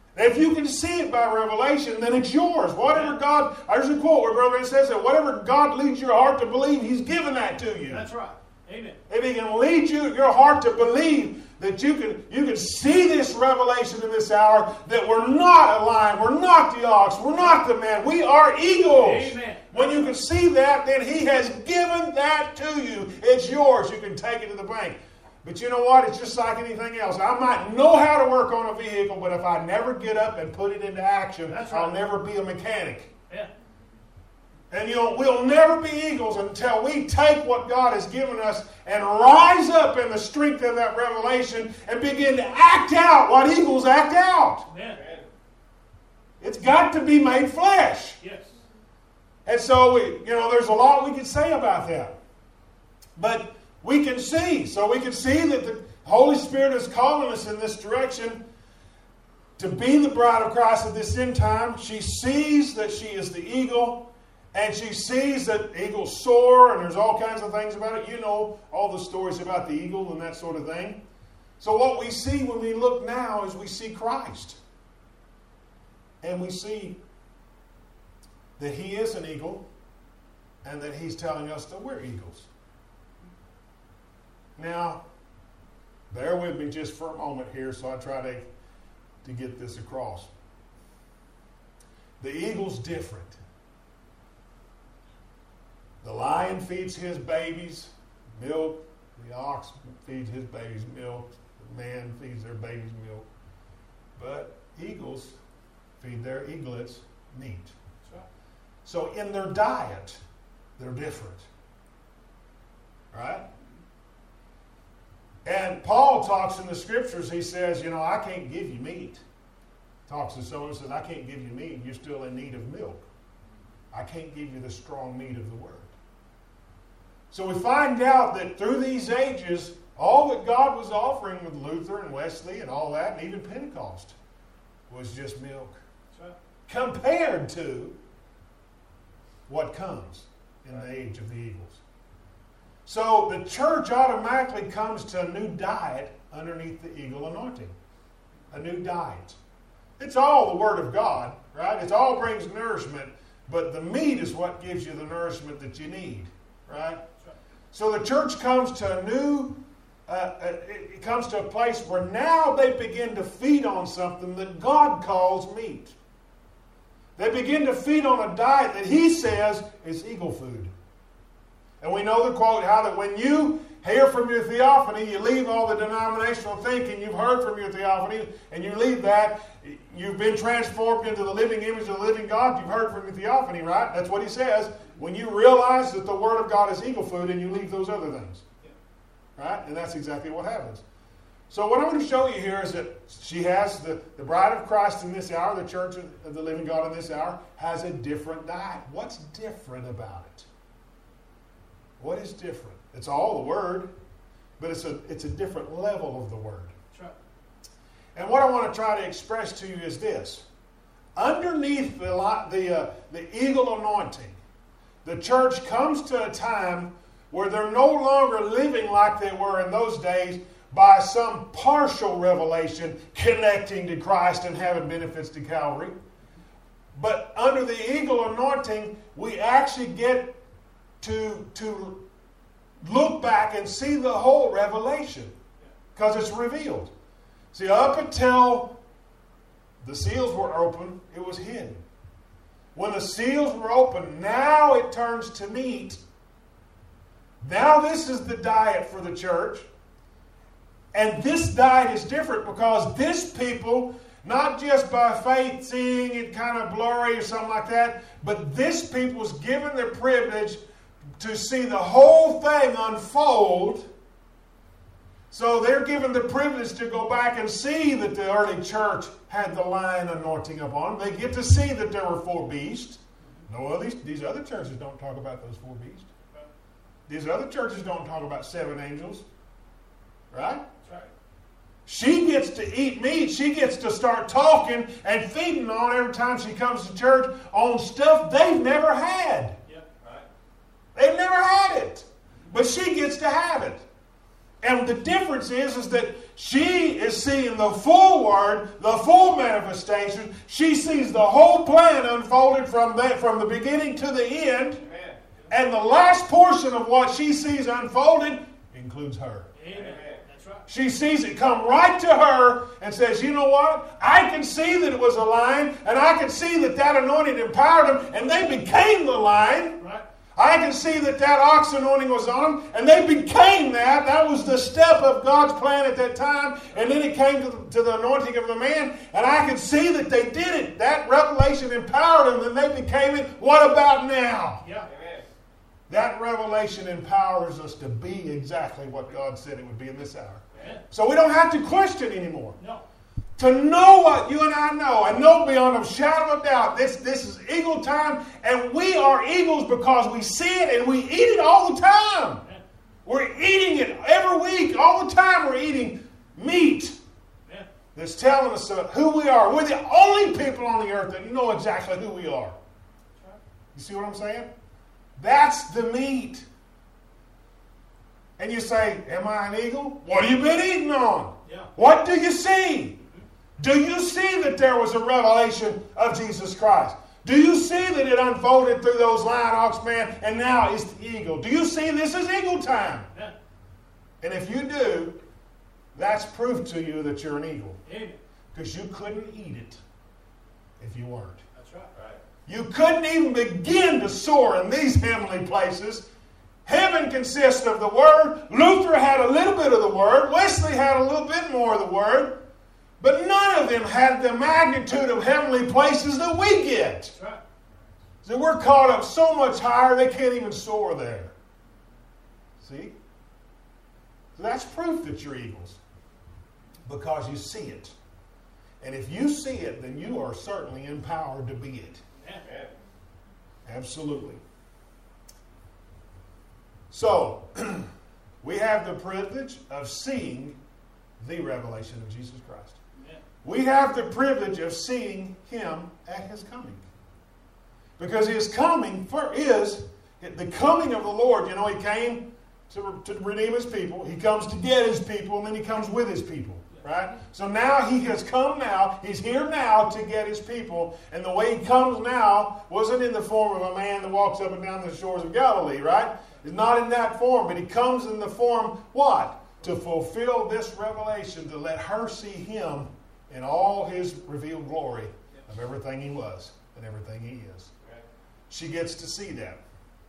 [SPEAKER 1] If you can see it by revelation, then it's yours. Whatever God, there's a quote where Brother says that whatever God leads your heart to believe, He's given that to you.
[SPEAKER 2] That's right. Amen.
[SPEAKER 1] If He can lead your heart to believe that you can see this revelation in this hour, that we're not a lion, we're not the ox, we're not the man, we are eagles.
[SPEAKER 2] Amen.
[SPEAKER 1] When you can see that, then He has given that to you. It's yours. You can take it to the bank. But you know what? It's just like anything else. I might know how to work on a vehicle, but if I never get up and put it into action,
[SPEAKER 2] right.
[SPEAKER 1] I'll never be a mechanic.
[SPEAKER 2] Yeah.
[SPEAKER 1] And we'll never be eagles until we take what God has given us and rise up in the strength of that revelation and begin to act out what eagles act out.
[SPEAKER 2] Amen.
[SPEAKER 1] It's got to be made flesh.
[SPEAKER 2] Yes.
[SPEAKER 1] And so, there's a lot we could say about that. But we can see. So we can see that the Holy Spirit is calling us in this direction to be the bride of Christ at this end time. She sees that she is the eagle, and she sees that eagles soar, and there's all kinds of things about it. You know all the stories about the eagle and that sort of thing. So what we see when we look now is we see Christ. And we see that He is an eagle, and that He's telling us that we're eagles. Now, bear with me just for a moment here so I try to get this across. The eagle's different. The lion feeds his babies milk. The ox feeds his babies milk. The man feeds their babies milk. But eagles feed their eaglets meat. So in their diet, they're different. Right? And Paul talks in the Scriptures, he says, I can't give you meat. Talks to someone and says, I can't give you meat. You're still in need of milk. I can't give you the strong meat of the Word. So we find out that through these ages, all that God was offering with Luther and Wesley and all that, and even Pentecost, was just milk. Right. Compared to what comes in the age of the eagles. So the church automatically comes to a new diet underneath the eagle anointing. A new diet. It's all the Word of God, right? It all brings nourishment, but the meat is what gives you the nourishment that you need, right? So the church comes to a new, it comes to a place where now they begin to feed on something that God calls meat. They begin to feed on a diet that He says is eagle food. And we know the quote, how that when you hear from your theophany, you leave all the denominational thinking you've heard from your theophany, and you leave that, you've been transformed into the living image of the living God, you've heard from your theophany, right? That's what he says. When you realize that the Word of God is eagle food, and you leave those other things. Right? And that's exactly what happens. So what I want to show you here is that she has, the bride of Christ in this hour, the church of the living God in this hour, has a different diet. What's different about it? What is different? It's all the Word, but it's a different level of the Word. That's right. And what I want to try to express to you is this. Underneath the eagle anointing, the church comes to a time where they're no longer living like they were in those days by some partial revelation connecting to Christ and having benefits to Calvary. But under the eagle anointing, we actually get to look back and see the whole revelation because it's revealed. See, up until the seals were open, it was hidden. When the seals were open, now it turns to meat. Now this is the diet for the church. And this diet is different because this people, not just by faith seeing it kind of blurry or something like that, but this people was given the privilege to see the whole thing unfold. So they're given the privilege to go back and see that the early church had the lion anointing upon them. They get to see that there were 4 beasts. These other churches don't talk about those 4 beasts. These other churches don't talk about 7 angels. Right? That's right. She gets to eat meat. She gets to start talking and feeding on every time she comes to church on stuff they've never had. They've never had it. But she gets to have it. And the difference is that she is seeing the full word, the full manifestation. She sees the whole plan unfolded from the beginning to the end. Amen. And the last portion of what she sees unfolded includes her.
[SPEAKER 2] Amen. That's right.
[SPEAKER 1] She sees it come right to her and says, you know what? I can see that it was a line, and I can see that anointing empowered them, and they became the line.
[SPEAKER 2] Right.
[SPEAKER 1] I can see that ox anointing was on them, and they became that. That was the step of God's plan at that time. And then it came to the anointing of the man, and I can see that they did it. That revelation empowered them, and they became it. What about now?
[SPEAKER 2] Yeah.
[SPEAKER 1] That revelation empowers us to be exactly what God said it would be in this hour.
[SPEAKER 2] Amen.
[SPEAKER 1] So we don't have to question anymore.
[SPEAKER 2] No.
[SPEAKER 1] To know what you and I know beyond a shadow of doubt, this is eagle time, and we are eagles because we see it and we eat it all the time.
[SPEAKER 2] Amen.
[SPEAKER 1] We're eating it every week, all the time. We're eating meat that's telling us who we are. We're the only people on the earth that know exactly who we are. You see what I'm saying? That's the meat. And you say, am I an eagle? What have you been eating on?
[SPEAKER 2] Yeah.
[SPEAKER 1] What do you see? Do you see that there was a revelation of Jesus Christ? Do you see that it unfolded through those lion, ox, man, and now it's the eagle? Do you see this is eagle time?
[SPEAKER 2] Yeah.
[SPEAKER 1] And if you do, that's proof to you that you're an eagle.
[SPEAKER 2] Amen.
[SPEAKER 1] Because you couldn't eat it if you weren't.
[SPEAKER 2] That's right.
[SPEAKER 1] You couldn't even begin to soar in these heavenly places. Heaven consists of the Word. Luther had a little bit of the Word. Wesley had a little bit more of the Word. But none of them had the magnitude of heavenly places that we get.
[SPEAKER 2] That's right.
[SPEAKER 1] So we're caught up so much higher, they can't even soar there. See? So that's proof that you're eagles. Because you see it. And if you see it, then you are certainly empowered to be it.
[SPEAKER 2] Yeah.
[SPEAKER 1] Absolutely. So, we have the privilege of seeing the revelation of Jesus Christ.
[SPEAKER 2] Yeah.
[SPEAKER 1] We have the privilege of seeing Him at His coming. Because His coming is the coming of the Lord. You know, He came to redeem His people. He comes to get His people, and then He comes with His people. Right? So now He has come now. He's here now to get His people. And the way He comes now wasn't in the form of a man that walks up and down the shores of Galilee, right? It's not in that form, but He comes in the form, what? To fulfill this revelation, to let her see Him in all His revealed glory of everything He was and everything He is. She gets to see that.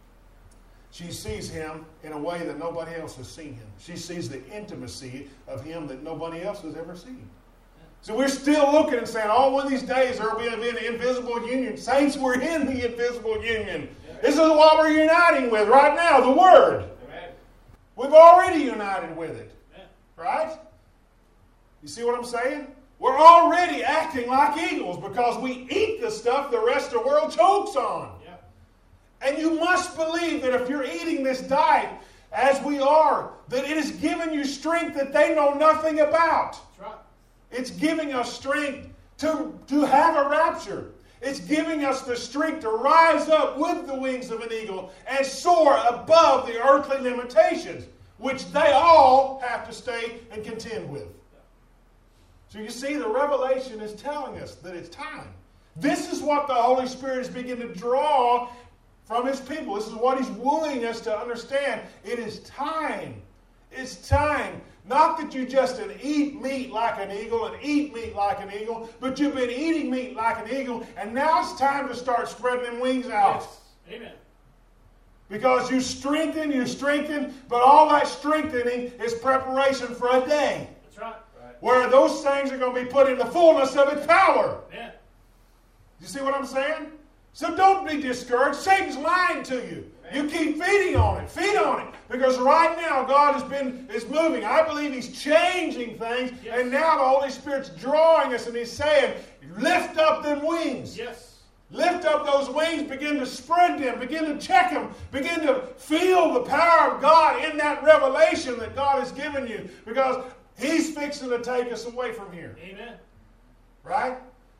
[SPEAKER 1] She sees Him in a way that nobody else has seen Him. She sees the intimacy of Him that nobody else has ever seen. So we're still looking and saying, oh, one of these days there will be an invisible union. Saints, we're in the invisible union. This is what we're uniting with right now, the Word. We've already united with it. Right? You see what I'm saying? We're already acting like eagles because we eat the stuff the rest of the world chokes on. And you must believe that if you're eating this diet, as we are, that it is giving you strength that they know nothing about.
[SPEAKER 2] That's right.
[SPEAKER 1] It's giving us strength to have a rapture. It's giving us the strength to rise up with the wings of an eagle and soar above the earthly limitations, which they all have to stay and contend with. So you see, the revelation is telling us that it's time. This is what the Holy Spirit is beginning to draw from His people. This is what He's wooing us to understand. It is time. It's time. Not that you just eat meat like an eagle and eat meat like an eagle, but you've been eating meat like an eagle, and now it's time to start spreading them wings out.
[SPEAKER 2] Yes. Amen.
[SPEAKER 1] Because you strengthen, but all that strengthening is preparation for a day.
[SPEAKER 2] That's right.
[SPEAKER 1] Where those things are going to be put in the fullness of its power.
[SPEAKER 2] Yeah.
[SPEAKER 1] You see what I'm saying? So don't be discouraged. Satan's lying to you. You keep feeding on it. Feed on it. Because right now God is moving. I believe He's changing things.
[SPEAKER 2] Yes.
[SPEAKER 1] And now the Holy Spirit's drawing us and He's saying, lift up them wings.
[SPEAKER 2] Yes.
[SPEAKER 1] Lift up those wings. Begin to spread them. Begin to check them. Begin to feel the power of God in that revelation that God has given you. Because He's fixing to take us away from here.
[SPEAKER 2] Amen.
[SPEAKER 1] Right?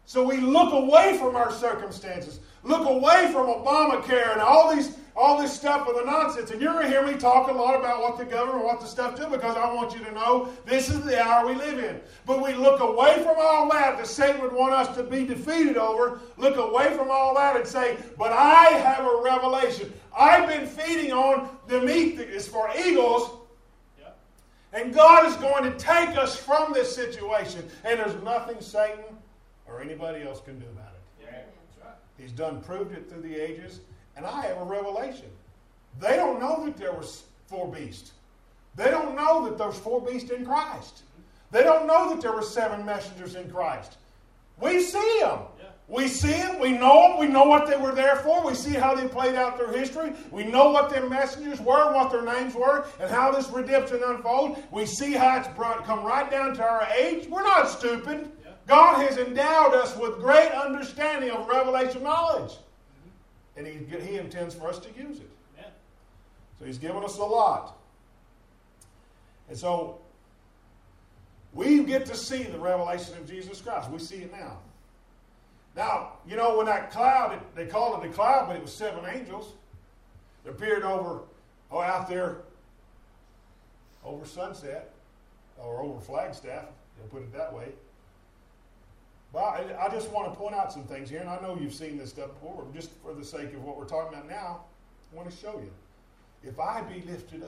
[SPEAKER 1] So we look away from our circumstances, look away from Obamacare and all this stuff of the nonsense. And you're going to hear me talk a lot about what the government, what the stuff do, because I want you to know this is the hour we live in. But we look away from all that Satan would want us to be defeated over, look away from all that and say, but I have a revelation. I've been feeding on the meat that is for eagles, and God is going to take us from this situation. And there's nothing Satan or anybody else can do about it.
[SPEAKER 2] Yeah, that's right.
[SPEAKER 1] He's proved it through the ages, and I have a revelation. They don't know that there was 4 beasts. They don't know that there's 4 beasts in Christ. They don't know that there were 7 messengers in Christ. We see them. Yeah. We see them. We know them. We know what they were there for. We see how they played out their history. We know what their messengers were and what their names were and how this redemption unfolds. We see how it's come right down to our age. We're not stupid. Yeah. God has endowed us with great understanding of revelation knowledge. And He intends for us to use it. Yeah. So He's given us a lot. And so we get to see the revelation of Jesus Christ. We see it now. Now, you know, when that cloud, they called it a cloud, but it was 7 angels that appeared out there over Sunset, or over Flagstaff, you'll put it that way. But I just want to point out some things here, and I know you've seen this stuff before, but just for the sake of what we're talking about now, I want to show you. If I be lifted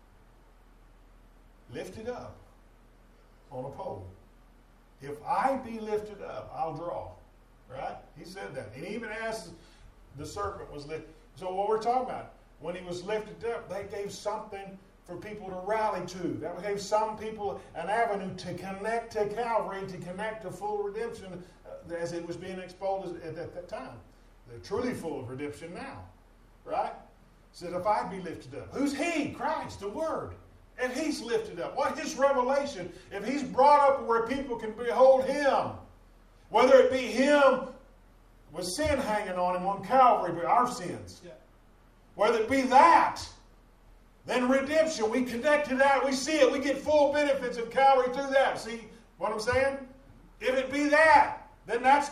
[SPEAKER 1] up on a pole, if I be lifted up, I'll draw. Right? He said that. And even as the serpent was lifted. So what we're talking about, when he was lifted up, they gave something for people to rally to. That gave some people an avenue to connect to Calvary, to connect to full redemption as it was being exposed at that time. They're truly full of redemption now. Right? He said, if I be lifted up. Who's He? Christ, the Word. If He's lifted up. What His revelation? If He's brought up where people can behold Him. Whether it be Him with sin hanging on Him on Calvary, but our sins. Yeah. Whether it be that, then redemption, we connect to that, we see it, we get full benefits of Calvary through that. See what I'm saying? If it be that, then that's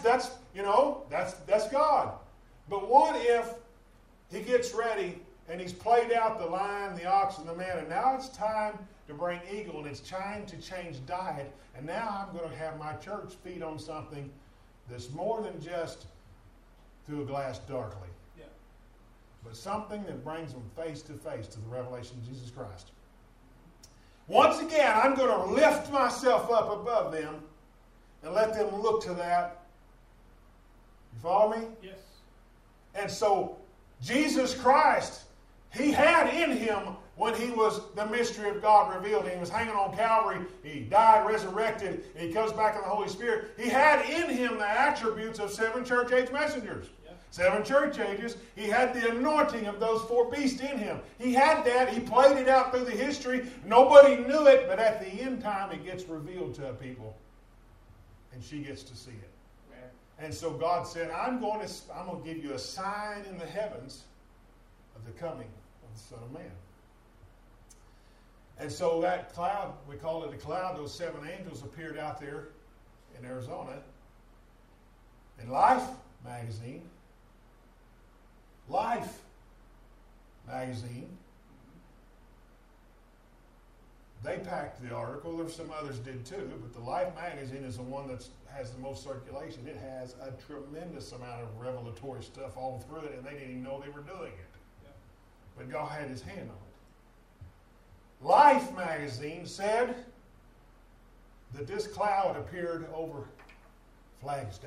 [SPEAKER 1] God. But what if He gets ready and He's played out the lion, the ox, and the man, and now it's time to bring eagle, and it's time to change diet, and now I'm going to have my church feed on something that's more than just through a glass darkly, but something that brings them face to face to the revelation of Jesus Christ. Once again, I'm going to lift myself up above them and let them look to that. You follow me?
[SPEAKER 2] Yes.
[SPEAKER 1] And so Jesus Christ, He had in Him, when He was the mystery of God revealed, He was hanging on Calvary, He died, resurrected, and He comes back in the Holy Spirit. He had in Him the attributes of 7 church age messengers. Yeah. 7 church ages. He had the anointing of those 4 beasts in Him. He had that. He played it out through the history. Nobody knew it, but at the end time it gets revealed to people. And she gets to see it. Yeah. And so God said, I'm going to give you a sign in the heavens of the coming of the Son of Man. And so that cloud, we call it a cloud, those 7 angels appeared out there in Arizona. In Life magazine, they packed the article. There's some others did too, but the Life magazine is the one that has the most circulation. It has a tremendous amount of revelatory stuff all through it, and they didn't even know they were doing it. Yeah. But God had His hand on it. Life magazine said that this cloud appeared over Flagstaff.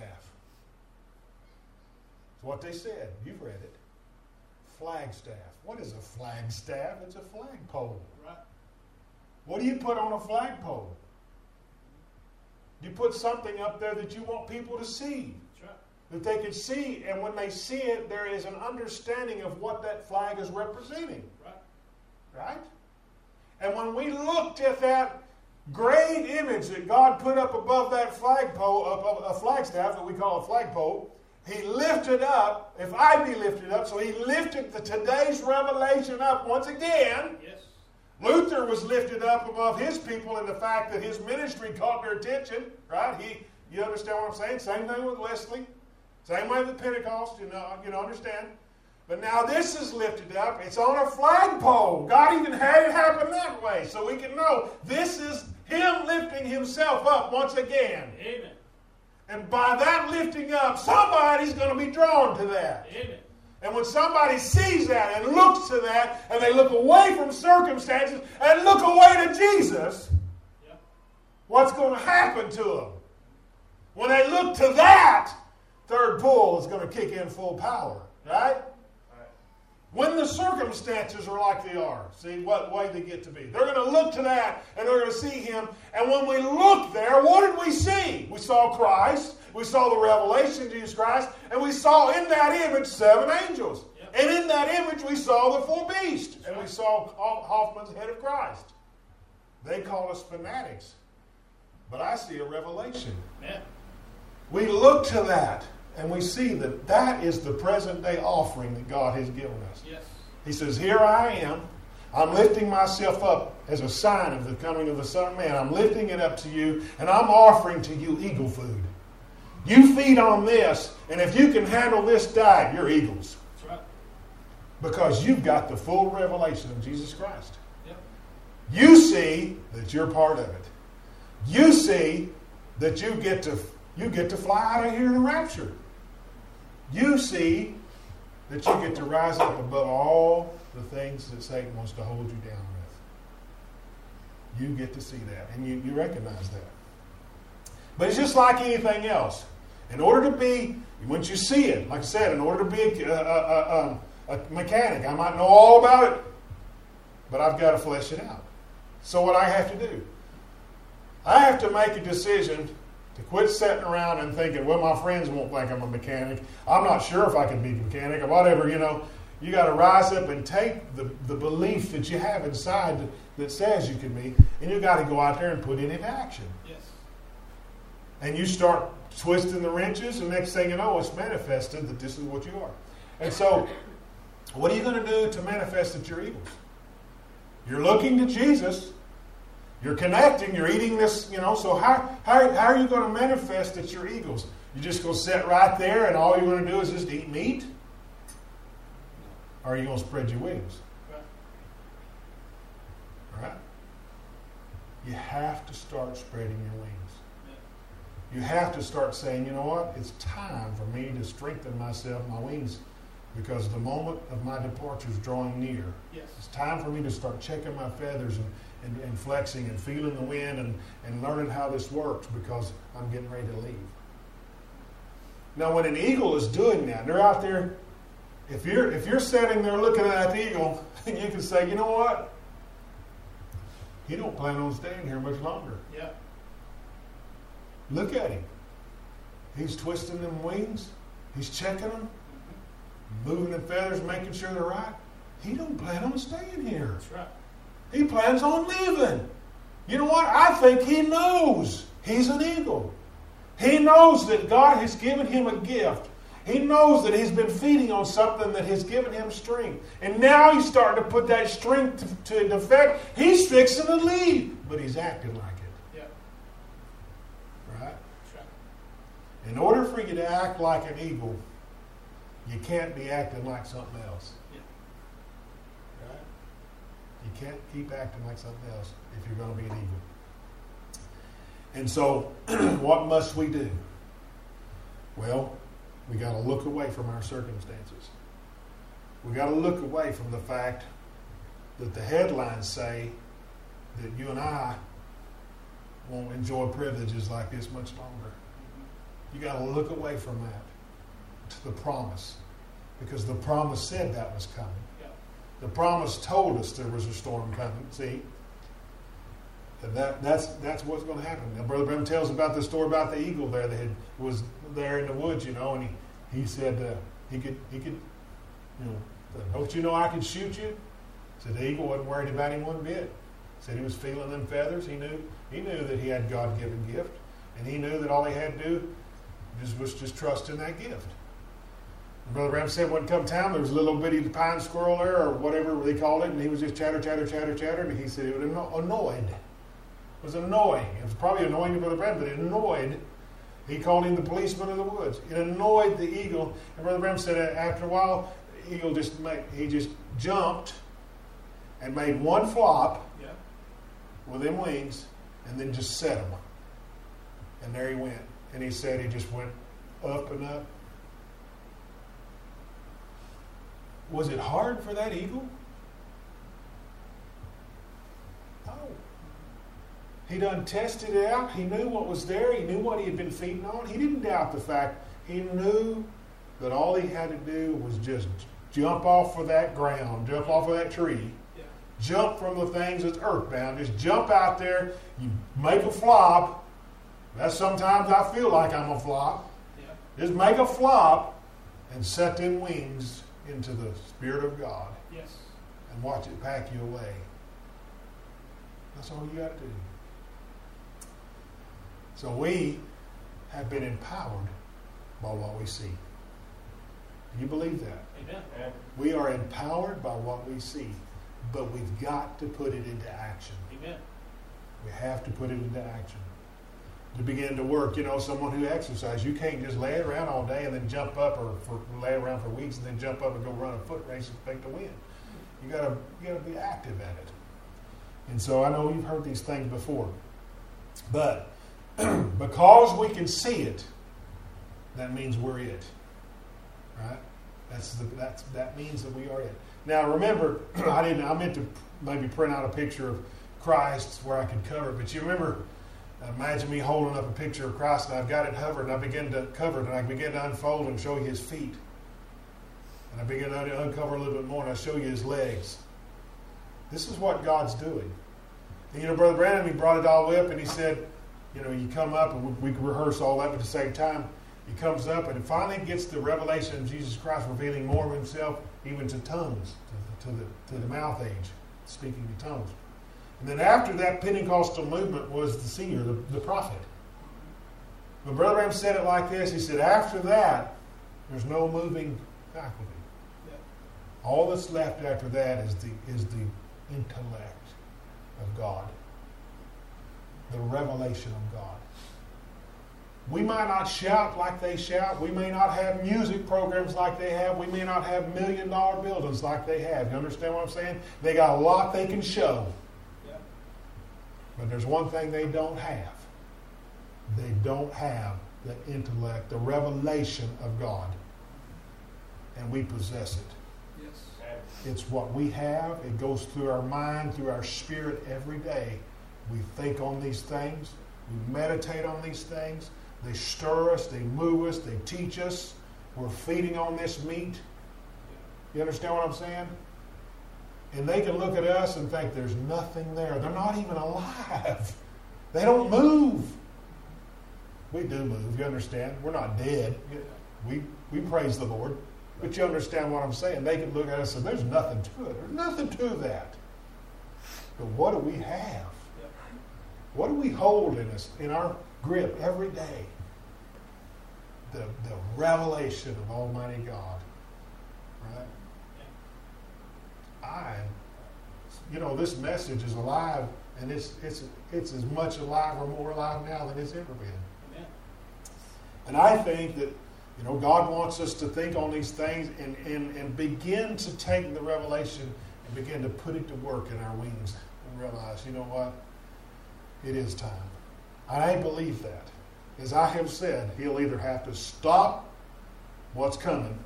[SPEAKER 1] That's what they said. You've read it. Flagstaff. What is a flagstaff? It's a flagpole. Right. What do you put on a flagpole? You put something up there that you want people to see. That's right. That they can see, and when they see it, there is an understanding of what that flag is representing. Right. Right? And when we looked at that great image that God put up above that flagpole, above a flagstaff that we call a flagpole, He lifted up, if I be lifted up, so He lifted today's revelation up once again. Yes. Luther was lifted up above his people in the fact that his ministry caught their attention, right? You understand what I'm saying? Same thing with Wesley. Same way with Pentecost. You understand? But now this is lifted up. It's on a flagpole. God even had it happen that way, so we can know this is Him lifting Himself up once again.
[SPEAKER 2] Amen.
[SPEAKER 1] And by that lifting up, somebody's going to be drawn to that.
[SPEAKER 2] Amen.
[SPEAKER 1] And when somebody sees that and looks to that, and they look away from circumstances and look away to Jesus, what's going to happen to them? When they look to that, third pull is going to kick in full power, right? When the circumstances are like they are, see what way they get to be. They're going to look to that and they're going to see Him. And when we look there, what did we see? We saw Christ. We saw the revelation of Jesus Christ. And we saw in that image 7 angels. Yep. And in that image we saw the 4 beasts. And we saw Hoffman's head of Christ. They call us fanatics. But I see a revelation.
[SPEAKER 2] Yeah.
[SPEAKER 1] We look to that. And we see that that is the present day offering that God has given us.
[SPEAKER 2] Yes.
[SPEAKER 1] He says, here I am. I'm lifting myself up as a sign of the coming of the Son of Man. I'm lifting it up to you, and I'm offering to you eagle food. You feed on this, and if you can handle this diet, you're eagles.
[SPEAKER 2] That's right.
[SPEAKER 1] Because you've got the full revelation of Jesus Christ.
[SPEAKER 2] Yep.
[SPEAKER 1] You see that you're part of it. You see that you get to fly out of here in a rapture. You see that you get to rise up above all the things that Satan wants to hold you down with. You get to see that, and you recognize that. But it's just like anything else. In order to be, once you see it, like I said, in order to be a mechanic, I might know all about it, but I've got to flesh it out. So what I have to do, I have to make a decision to quit sitting around and thinking, well, my friends won't think I'm a mechanic. I'm not sure if I can be a mechanic or whatever, You got to rise up and take the belief that you have inside that says you can be, and you got to go out there and put it into action.
[SPEAKER 2] Yes.
[SPEAKER 1] And you start twisting the wrenches, and next thing you know, it's manifested that this is what you are. And so, what are you going to do to manifest that you're eagles? You're looking to Jesus. You're connecting, you're eating this, so how are you going to manifest that you're eagles? You're just going to sit right there and all you're going to do is just eat meat? Or are you going to spread your wings? Right? You have to start spreading your wings. You have to start saying, you know what? It's time for me to strengthen myself, my wings, because the moment of my departure is drawing near.
[SPEAKER 2] Yes. It's
[SPEAKER 1] time for me to start checking my feathers and flexing and feeling the wind and learning how this works because I'm getting ready to leave. Now, when an eagle is doing that, they're out there. If you're sitting there looking at that eagle, you can say, you know what? He don't plan on staying here much longer.
[SPEAKER 2] Yeah.
[SPEAKER 1] Look at him. He's twisting them wings. He's checking them, moving the feathers, making sure they're right. He don't plan on staying here.
[SPEAKER 2] That's right.
[SPEAKER 1] He plans on leaving. You know what? I think he knows he's an eagle. He knows that God has given him a gift. He knows that he's been feeding on something that has given him strength. And now he's starting to put that strength to effect. He's fixing to leave, but he's acting like it.
[SPEAKER 2] Yeah.
[SPEAKER 1] Right?
[SPEAKER 2] Sure.
[SPEAKER 1] In order for you to act like an eagle, you can't be acting like something else. You can't keep acting like something else if you're going to be an eagle. And so, what must we do? Well, we got to look away from our circumstances. We got to look away from the fact that the headlines say that you and I won't enjoy privileges like this much longer. You got to look away from that to the promise, because the promise said that was coming. The promise told us there was a storm coming. See, and that's what's going to happen. Now, Brother Branham tells about the story about the eagle there that was there in the woods, and he said he could, don't you know I could shoot you? Said the eagle wasn't worried about him one bit. Said he was feeling them feathers. He knew that he had God-given gift, and he knew that all he had to do was just trust in that gift. Brother Branham said when come time, there was a little bitty pine squirrel there, or whatever they called it, and he was just chatter, and he said it was annoyed. It was annoying. It was probably annoying to Brother Branham, but it annoyed He called him the policeman of the woods. It annoyed the eagle. And Brother Branham said that after a while, the eagle just jumped and made one flop with them wings and then just set them. And there he went. And he said he just went up and up. Was it hard for that eagle? No. He done tested it out. He knew what was there. He knew what he had been feeding on. He didn't doubt the fact. He knew that all he had to do was just jump off of that ground, jump off of that tree, jump from the things that's earthbound. Just jump out there. You make a flop. That's sometimes I feel like I'm a flop. Just make a flop and set them wings into the Spirit of God.
[SPEAKER 2] Yes.
[SPEAKER 1] And watch it pack you away. That's all you got to do. So we have been empowered by what we see. Do you believe that?
[SPEAKER 2] Amen.
[SPEAKER 1] We are empowered by what we see, but we've got to put it into action.
[SPEAKER 2] Amen.
[SPEAKER 1] We have to put it into action to begin to work. You know, someone who exercises, you can't just lay around all day and then jump up, or lay around for weeks and then jump up and go run a foot race and expect to win. You gotta be active at it. And so I know you've heard these things before, but because we can see it, that means we're it. Right? That means that we are it. Now remember, I meant to maybe print out a picture of Christ where I could cover it, but you remember, imagine me holding up a picture of Christ and I've got it hovered and I begin to cover it and I begin to unfold and show you his feet. And I begin to uncover a little bit more and I show you his legs. This is what God's doing. And you know, Brother Brandon, he brought it all up and he said, you know, you come up and we rehearse all that at the same time. He comes up and it finally gets the revelation of Jesus Christ revealing more of himself even to tongues, to the mouth age, speaking in tongues. And then after that Pentecostal movement was the seer, the prophet. But Brother Branham said it like this. He said, after that, there's no moving faculty. Yep. All that's left after that is the intellect of God. The revelation of God. We might not shout like they shout. We may not have music programs like they have. We may not have $1 million buildings like they have. You understand what I'm saying? They got a lot they can show. Yeah. But there's one thing they don't have. They don't have the intellect, the revelation of God. And we possess it. Yes. It's what we have. It goes through our mind, through our spirit every day. We think on these things. We meditate on these things. They stir us. They move us. They teach us. We're feeding on this meat. You understand what I'm saying? And they can look at us and think there's nothing there. They're not even alive. They don't move. We do move. You understand? We're not dead. We praise the Lord. But you understand what I'm saying? They can look at us and there's nothing to it. There's nothing to that. But what do we have? What do we hold in our grip every day? The revelation of Almighty God. Right? This message is alive, and it's as much alive or more alive now than it's ever been. Amen. And I think that God wants us to think on these things and begin to take the revelation and begin to put it to work in our wings and realize, you know what? It is time. I believe that. As I have said, he'll either have to stop what's coming.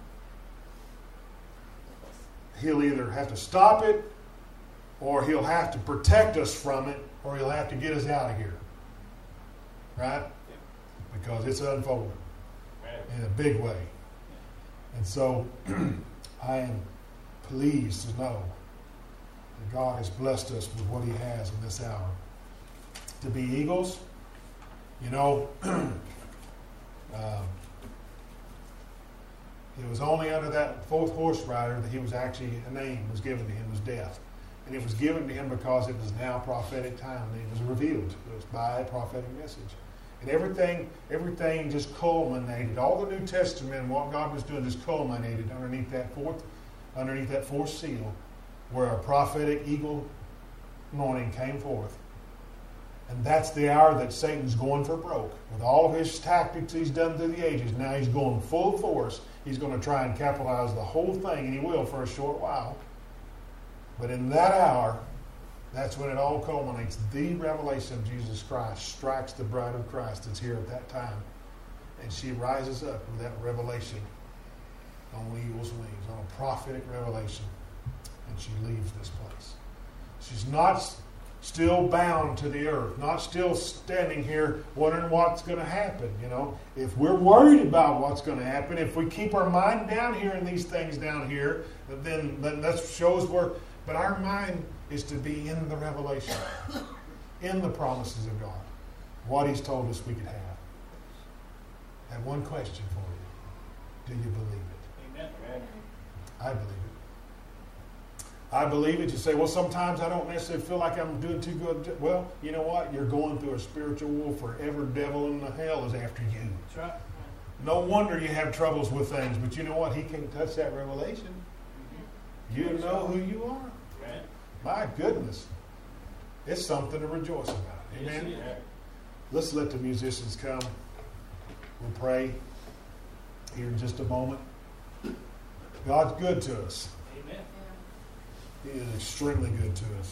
[SPEAKER 1] He'll either have to stop it, or he'll have to protect us from it, or he'll have to get us out of here. Right? Because it's unfolding in a big way. And so I am pleased to know that God has blessed us with what he has in this hour. To be eagles, it was only under that fourth horse rider that he was actually, a name was given to him, was Death. And it was given to him because it was now prophetic time. And it was revealed. It was by a prophetic message. And everything just culminated. All the New Testament and what God was doing just culminated underneath that fourth seal, where a prophetic eagle anointing came forth. And that's the hour that Satan's going for broke. With all of his tactics he's done through the ages, now he's going full force. He's going to try and capitalize the whole thing, and he will for a short while. But in that hour, that's when it all culminates. The revelation of Jesus Christ strikes the bride of Christ that's here at that time. And she rises up with that revelation on eagle's wings, on a prophetic revelation. And she leaves this place. She's not still bound to the earth, not still standing here wondering what's going to happen. You know, if we're worried about what's going to happen, if we keep our mind down here and these things down here, then that shows where. But our mind is to be in the revelation, in the promises of God, what He's told us we could have. I have one question for you. Do you believe it?
[SPEAKER 2] Amen.
[SPEAKER 1] I believe it. I believe it. You say, well, sometimes I don't necessarily feel like I'm doing too good. Well, you know what? You're going through a spiritual warfare. Every devil in the hell is after you.
[SPEAKER 2] That's right.
[SPEAKER 1] No wonder you have troubles with things. But you know what? He can't touch that revelation. You know who you are.
[SPEAKER 2] Right.
[SPEAKER 1] My goodness. It's something to rejoice about. Amen?
[SPEAKER 2] Yes,
[SPEAKER 1] Let's let the musicians come. We'll pray here in just a moment. God's good to us.
[SPEAKER 2] Amen.
[SPEAKER 1] He is extremely good to us.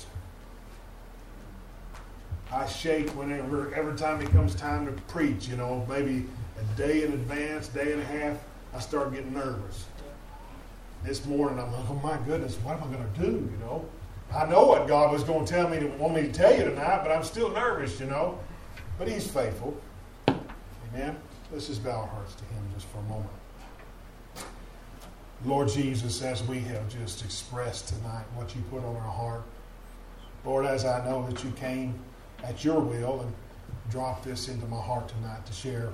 [SPEAKER 1] I shake every time it comes time to preach, you know, maybe a day in advance, day and a half, I start getting nervous. This morning I'm like, oh my goodness, what am I going to do, you know? I know what God was going to tell me, want me to tell you tonight, but I'm still nervous, you know. But He's faithful. Amen. Let's just bow our hearts to Him just for a moment. Lord Jesus, as we have just expressed tonight what You put on our heart, Lord, as I know that You came at Your will and dropped this into my heart tonight to share,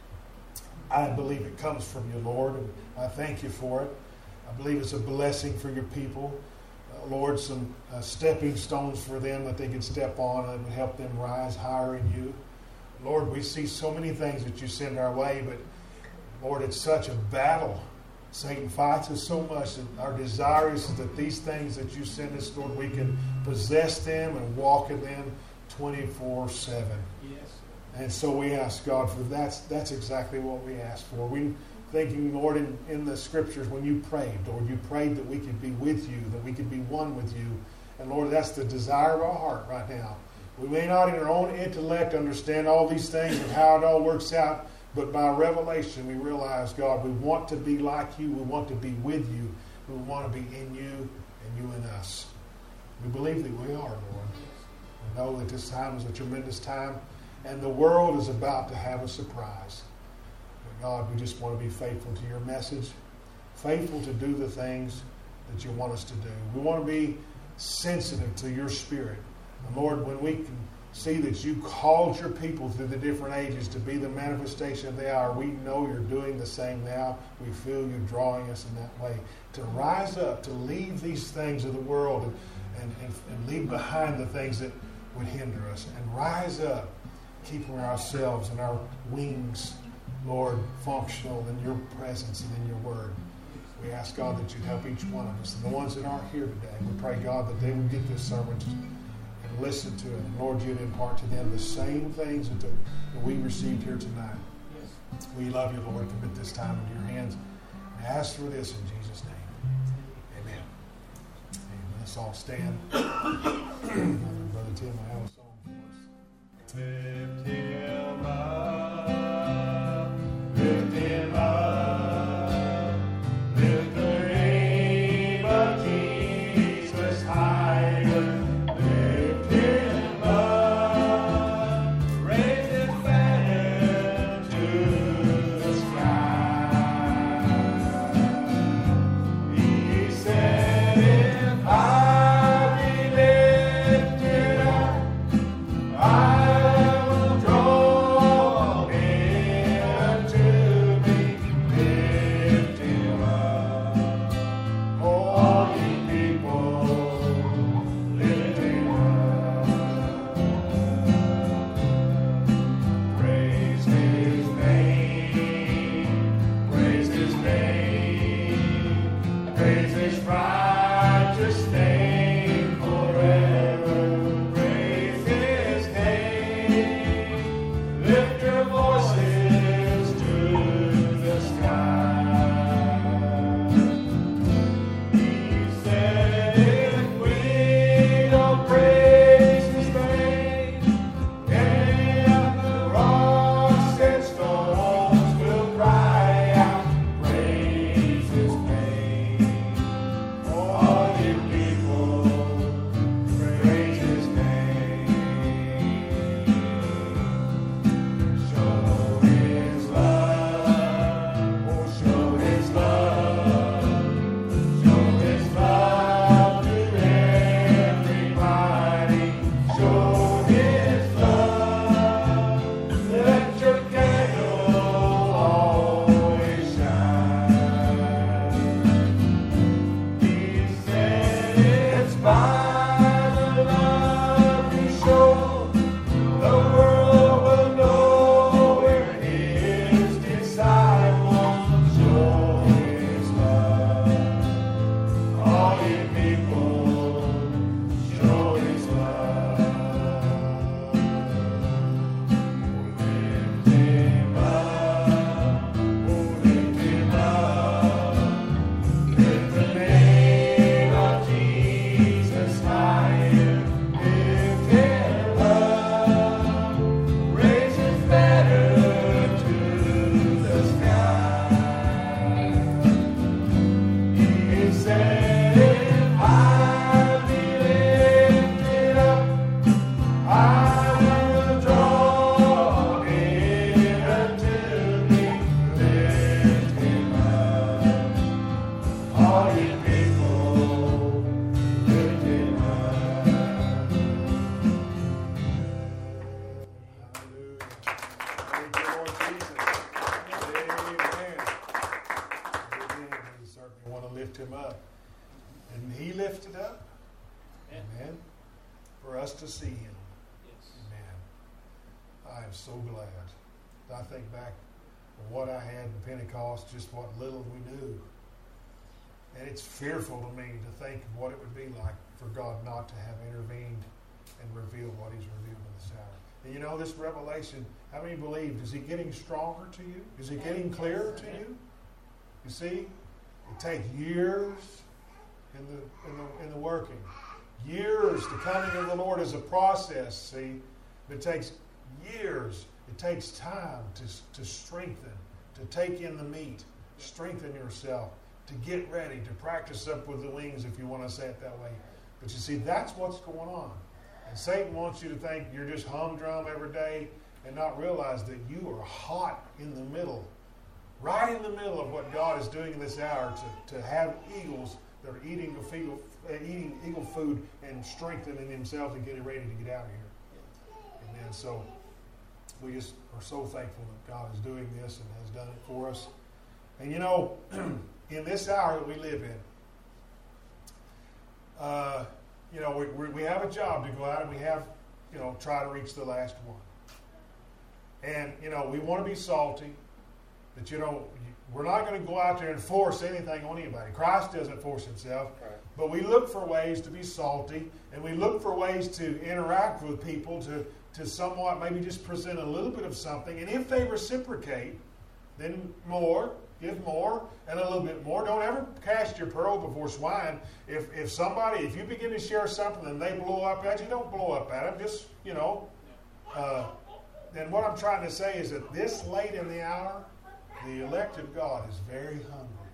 [SPEAKER 1] I believe it comes from You, Lord, and I thank You for it. I believe it's a blessing for Your people. Lord, some stepping stones for them that they can step on and would help them rise higher in You. Lord, we see so many things that You send our way, but Lord, it's such a battle. Satan fights us so much that our desire is that these things that You send us, Lord, we can possess them and walk in them 24/7.
[SPEAKER 2] Yes.
[SPEAKER 1] And so we ask God for that's exactly what we ask for. We thinking, Lord, in the Scriptures when You prayed, Lord, You prayed that we could be with You, that we could be one with You. And Lord, that's the desire of our heart right now. We may not in our own intellect understand all these things and how it all works out, but by revelation we realize, God, we want to be like You. We want to be with You. We want to be in You and You in us. We believe that we are, Lord. We know that this time is a tremendous time, and the world is about to have a surprise. But God, we just want to be faithful to Your message, faithful to do the things that You want us to do. We want to be sensitive to Your Spirit. And Lord, when we can see that You called Your people through the different ages to be the manifestation of the hour, we know You're doing the same now. We feel You drawing us in that way. To rise up, to leave these things of the world and leave behind the things that would hinder us. And rise up, keeping ourselves and our wings, Lord, functional in Your presence and in Your word. We ask, God, that You'd help each one of us. And the ones that aren't here today, we pray, God, that they would get this sermon and listen to it. And Lord, You'd impart to them the same things that we received here tonight.
[SPEAKER 2] Yes.
[SPEAKER 1] We love You, Lord. Commit this time into Your hands. And ask for this in Jesus' name. Amen. Amen. Let's all stand. Brother Tim, I have a song for us. Lift Him up. Lift Him up. Lift the name of Jesus higher. Lift Him up. Raise His banner to the sky. He said, if I be lifted up, I him up. And he lifted up, amen, for us to see him.
[SPEAKER 3] Yes.
[SPEAKER 1] Amen. I am so glad. I think back to what I had in Pentecost, just what little we knew. And it's fearful to me to think of what it would be like for God not to have intervened and revealed what he's revealed in this hour. And you know, this revelation, how many believe? Is it getting stronger to you? Is it getting clearer to you? You see, it takes years in the working. Years. The coming of the Lord is a process, see. It takes years. It takes time to strengthen, to take in the meat, strengthen yourself, to get ready, to practice up with the wings, if you want to say it that way. But you see, that's what's going on. And Satan wants you to think you're just humdrum every day and not realize that you are hot in the middle, right in the middle of what God is doing in this hour to have eagles that are eating eagle food and strengthening themselves and getting ready to get out of here. Amen. So we just are so thankful that God is doing this and has done it for us. And you know, in this hour that we live in, you know, we have a job to go out and we have, you know, try to reach the last one. And, you know, we want to be salty, but, you know, we're not going to go out there and force anything on anybody. Christ doesn't force himself. Right. But we look for ways to be salty, and we look for ways to interact with people to somewhat maybe just present a little bit of something. And if they reciprocate, then more. Give more and a little bit more. Don't ever cast your pearl before swine. If you begin to share something and they blow up at you, don't blow up at them. Just, you know. And what I'm trying to say is that this late in the hour, the elect of God is very hungry.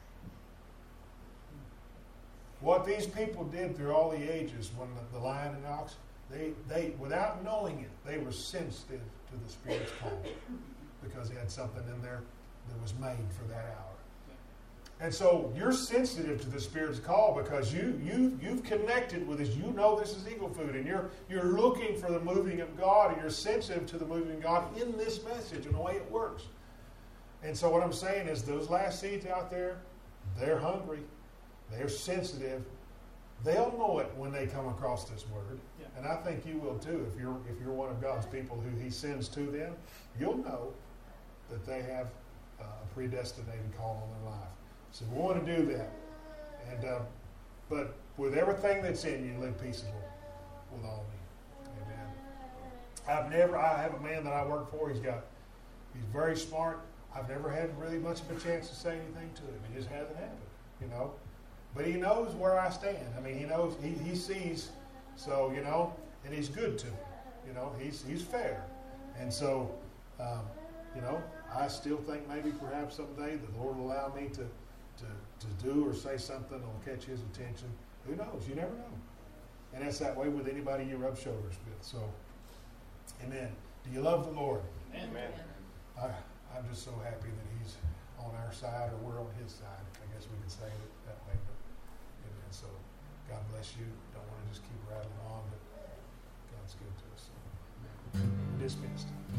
[SPEAKER 1] What these people did through all the ages when the lion and the ox, they without knowing it, they were sensitive to the Spirit's call because they had something in there that was made for that hour. And so you're sensitive to the Spirit's call because you've connected with this. You know this is eagle food, and you're looking for the moving of God, and you're sensitive to the moving of God in this message and the way it works. And so what I'm saying is those last seeds out there, they're hungry, they're sensitive. They'll know it when they come across this word. Yeah. And I think you will too. If you're one of God's people who he sends to them, you'll know that they have a predestinated call on their life. So we want to do that. And but with everything that's in you, live peaceable with all men. Amen. I have a man that I work for. He's very smart. I've never had really much of a chance to say anything to him. It just hasn't happened, you know. But he knows where I stand. I mean, he knows, he sees, so, you know, and he's good to me. You know, he's fair. And so, you know, I still think maybe perhaps someday the Lord will allow me to do or say something that will catch his attention. Who knows? You never know. And that's that way with anybody you rub shoulders with. So, amen. Do you love the Lord?
[SPEAKER 3] Amen.
[SPEAKER 1] I'm just so happy that he's on our side or we're on his side. I guess we could say it that way. But, amen. So, God bless you. Don't want to just keep rattling on, but God's good to us. So, we're dismissed.